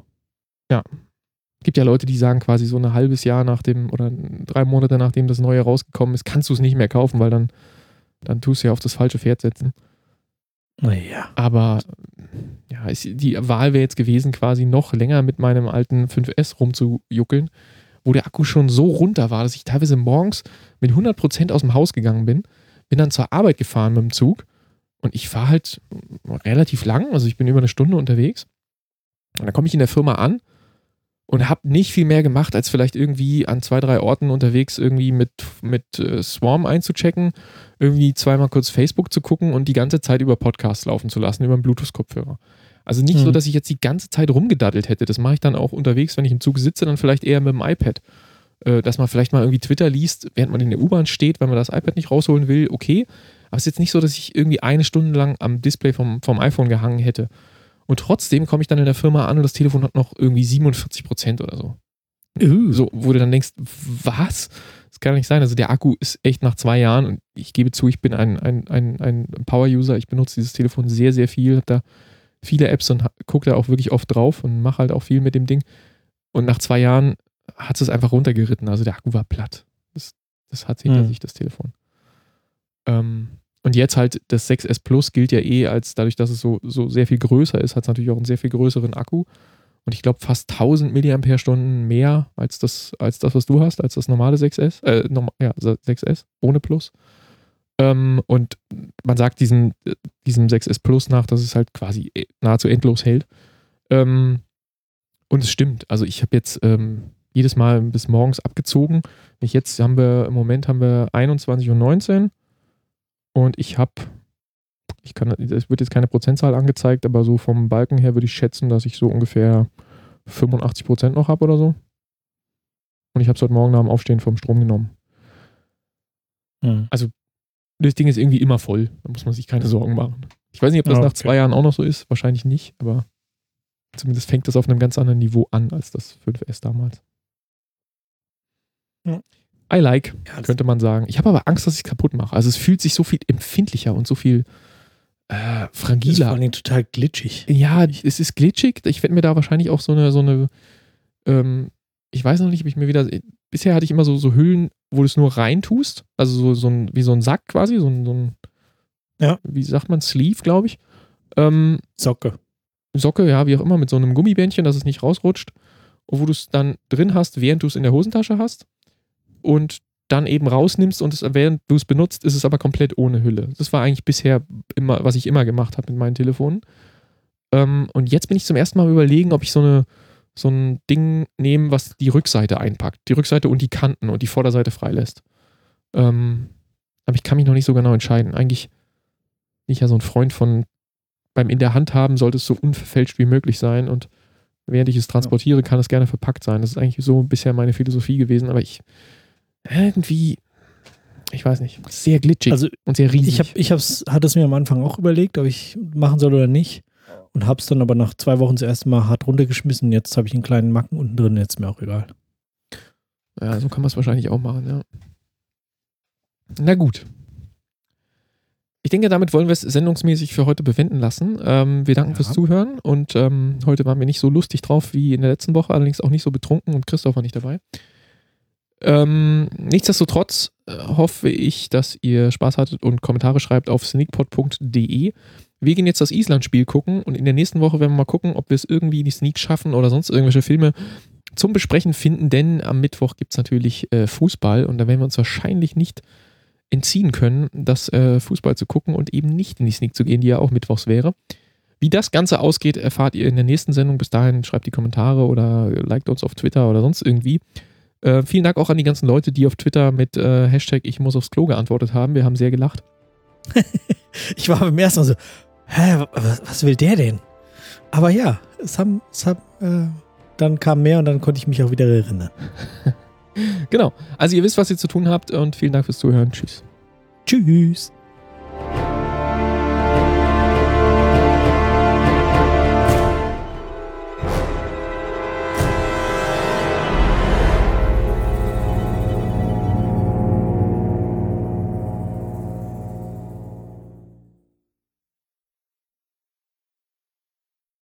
Gibt ja Leute, die sagen quasi so ein halbes Jahr nach dem oder drei Monate nachdem das neue rausgekommen ist, kannst du es nicht mehr kaufen, weil dann, dann tust du ja auf das falsche Pferd setzen. Naja. Aber ja, ist, die Wahl wäre jetzt gewesen, quasi noch länger mit meinem alten fünf S rumzujuckeln, wo der Akku schon so runter war, dass ich teilweise morgens mit hundert Prozent aus dem Haus gegangen bin, bin dann zur Arbeit gefahren mit dem Zug und ich fahre halt relativ lang, also ich bin über eine Stunde unterwegs und dann komme ich in der Firma an und habe nicht viel mehr gemacht, als vielleicht irgendwie an zwei, drei Orten unterwegs irgendwie mit, mit äh, Swarm einzuchecken, irgendwie zweimal kurz Facebook zu gucken und die ganze Zeit über Podcasts laufen zu lassen, über einen Bluetooth-Kopfhörer. Also nicht mhm. so, dass ich jetzt die ganze Zeit rumgedaddelt hätte. Das mache ich dann auch unterwegs, wenn ich im Zug sitze, dann vielleicht eher mit dem iPad. Äh, dass man vielleicht mal irgendwie Twitter liest, während man in der U-Bahn steht, wenn man das iPad nicht rausholen will, okay. Aber es ist jetzt nicht so, dass ich irgendwie eine Stunde lang am Display vom, vom iPhone gehangen hätte. Und trotzdem komme ich dann in der Firma an und das Telefon hat noch irgendwie siebenundvierzig Prozent oder so. Uh. So, wo du dann denkst, was? Das kann doch nicht sein. Also der Akku ist echt nach zwei Jahren, und ich gebe zu, ich bin ein, ein, ein, ein Power-User, ich benutze dieses Telefon sehr, sehr viel, habe da viele Apps und gucke da auch wirklich oft drauf und mache halt auch viel mit dem Ding. Und nach zwei Jahren hat es einfach runtergeritten. Also der Akku war platt. Das, das hat hinter hm. sich, das Telefon. Ähm, und jetzt halt das sechs S Plus gilt ja eh als, dadurch, dass es so, so sehr viel größer ist, hat es natürlich auch einen sehr viel größeren Akku. Und ich glaube fast tausend Milliampere-Stunden mehr als das, als das, was du hast, als das normale sechs S. Äh, norm- ja, sechs S ohne Plus. Ähm, und man sagt diesen, diesem sechs S Plus nach, dass es halt quasi nahezu endlos hält. Ähm, und es stimmt. Also ich habe jetzt ähm, jedes Mal bis morgens abgezogen. Jetzt haben wir, im Moment haben wir einundzwanzig Uhr neunzehn und ich habe, ich kann, es wird jetzt keine Prozentzahl angezeigt, aber so vom Balken her würde ich schätzen, dass ich so ungefähr fünfundachtzig Prozent noch habe oder so. Und ich habe es heute Morgen nach dem Aufstehen vom Strom genommen. Mhm. Also das Ding ist irgendwie immer voll. Da muss man sich keine Sorgen machen. Ich weiß nicht, ob das okay. nach zwei Jahren auch noch so ist. Wahrscheinlich nicht, aber zumindest fängt das auf einem ganz anderen Niveau an als das fünf S damals. Ja. I like, ja, könnte man sagen. Ich habe aber Angst, dass ich es kaputt mache. Also es fühlt sich so viel empfindlicher und so viel äh, fragiler. Das ist vor allem total glitschig. Ja, es ist glitschig. Ich werde mir da wahrscheinlich auch so eine, so eine ähm, ich weiß noch nicht, ob ich mir wieder, bisher hatte ich immer so, so Hüllen, wo du es nur rein tust. Also so, so ein, wie so ein Sack quasi, so ein, so ein ja. wie sagt man, Sleeve, glaube ich. Ähm, Socke. Socke, ja, wie auch immer, mit so einem Gummibändchen, dass es nicht rausrutscht. Und wo du es dann drin hast, während du es in der Hosentasche hast. Und dann eben rausnimmst und es, während du es benutzt, ist es aber komplett ohne Hülle. Das war eigentlich bisher immer, was ich immer gemacht habe mit meinen Telefonen. Ähm, und jetzt bin ich zum ersten Mal überlegen, ob ich so, eine, so ein Ding nehme, was die Rückseite einpackt. Die Rückseite und die Kanten und die Vorderseite freilässt. Ähm, aber ich kann mich noch nicht so genau entscheiden. Eigentlich bin ich ja so ein Freund von, beim in der Hand haben sollte es so unverfälscht wie möglich sein und während ich es transportiere, kann es gerne verpackt sein. Das ist eigentlich so bisher meine Philosophie gewesen, aber ich irgendwie, ich weiß nicht, sehr glitschig also und sehr riesig. Ich, hab, ich hab's, hatte es mir am Anfang auch überlegt, ob ich machen soll oder nicht und hab's dann aber nach zwei Wochen das erste Mal hart runtergeschmissen. Jetzt habe ich einen kleinen Macken unten drin, jetzt ist mir auch egal. Ja, so kann man es wahrscheinlich auch machen, ja. Na gut. Ich denke, damit wollen wir es sendungsmäßig für heute bewenden lassen. Ähm, wir danken ja. fürs Zuhören und ähm, heute waren wir nicht so lustig drauf wie in der letzten Woche, allerdings auch nicht so betrunken und Christoph war nicht dabei. Ähm, nichtsdestotrotz äh, hoffe ich, dass ihr Spaß hattet und Kommentare schreibt auf sneakpot punkt de. Wir gehen jetzt das Island-Spiel gucken und in der nächsten Woche werden wir mal gucken, ob wir es irgendwie in die Sneak schaffen oder sonst irgendwelche Filme zum Besprechen finden, denn am Mittwoch gibt es natürlich äh, Fußball und da werden wir uns wahrscheinlich nicht entziehen können, das äh, Fußball zu gucken und eben nicht in die Sneak zu gehen, die ja auch mittwochs wäre. Wie das Ganze ausgeht, erfahrt ihr in der nächsten Sendung. Bis dahin schreibt die Kommentare oder liked uns auf Twitter oder sonst irgendwie. Äh, vielen Dank auch an die ganzen Leute, die auf Twitter mit äh, Hashtag ich muss aufs Klo geantwortet haben. Wir haben sehr gelacht. Ich war beim ersten Mal so, hä, was, was will der denn? Aber ja, es haben, es haben äh, dann kam mehr und dann konnte ich mich auch wieder erinnern. Genau. Also ihr wisst, was ihr zu tun habt und vielen Dank fürs Zuhören. Tschüss. Tschüss.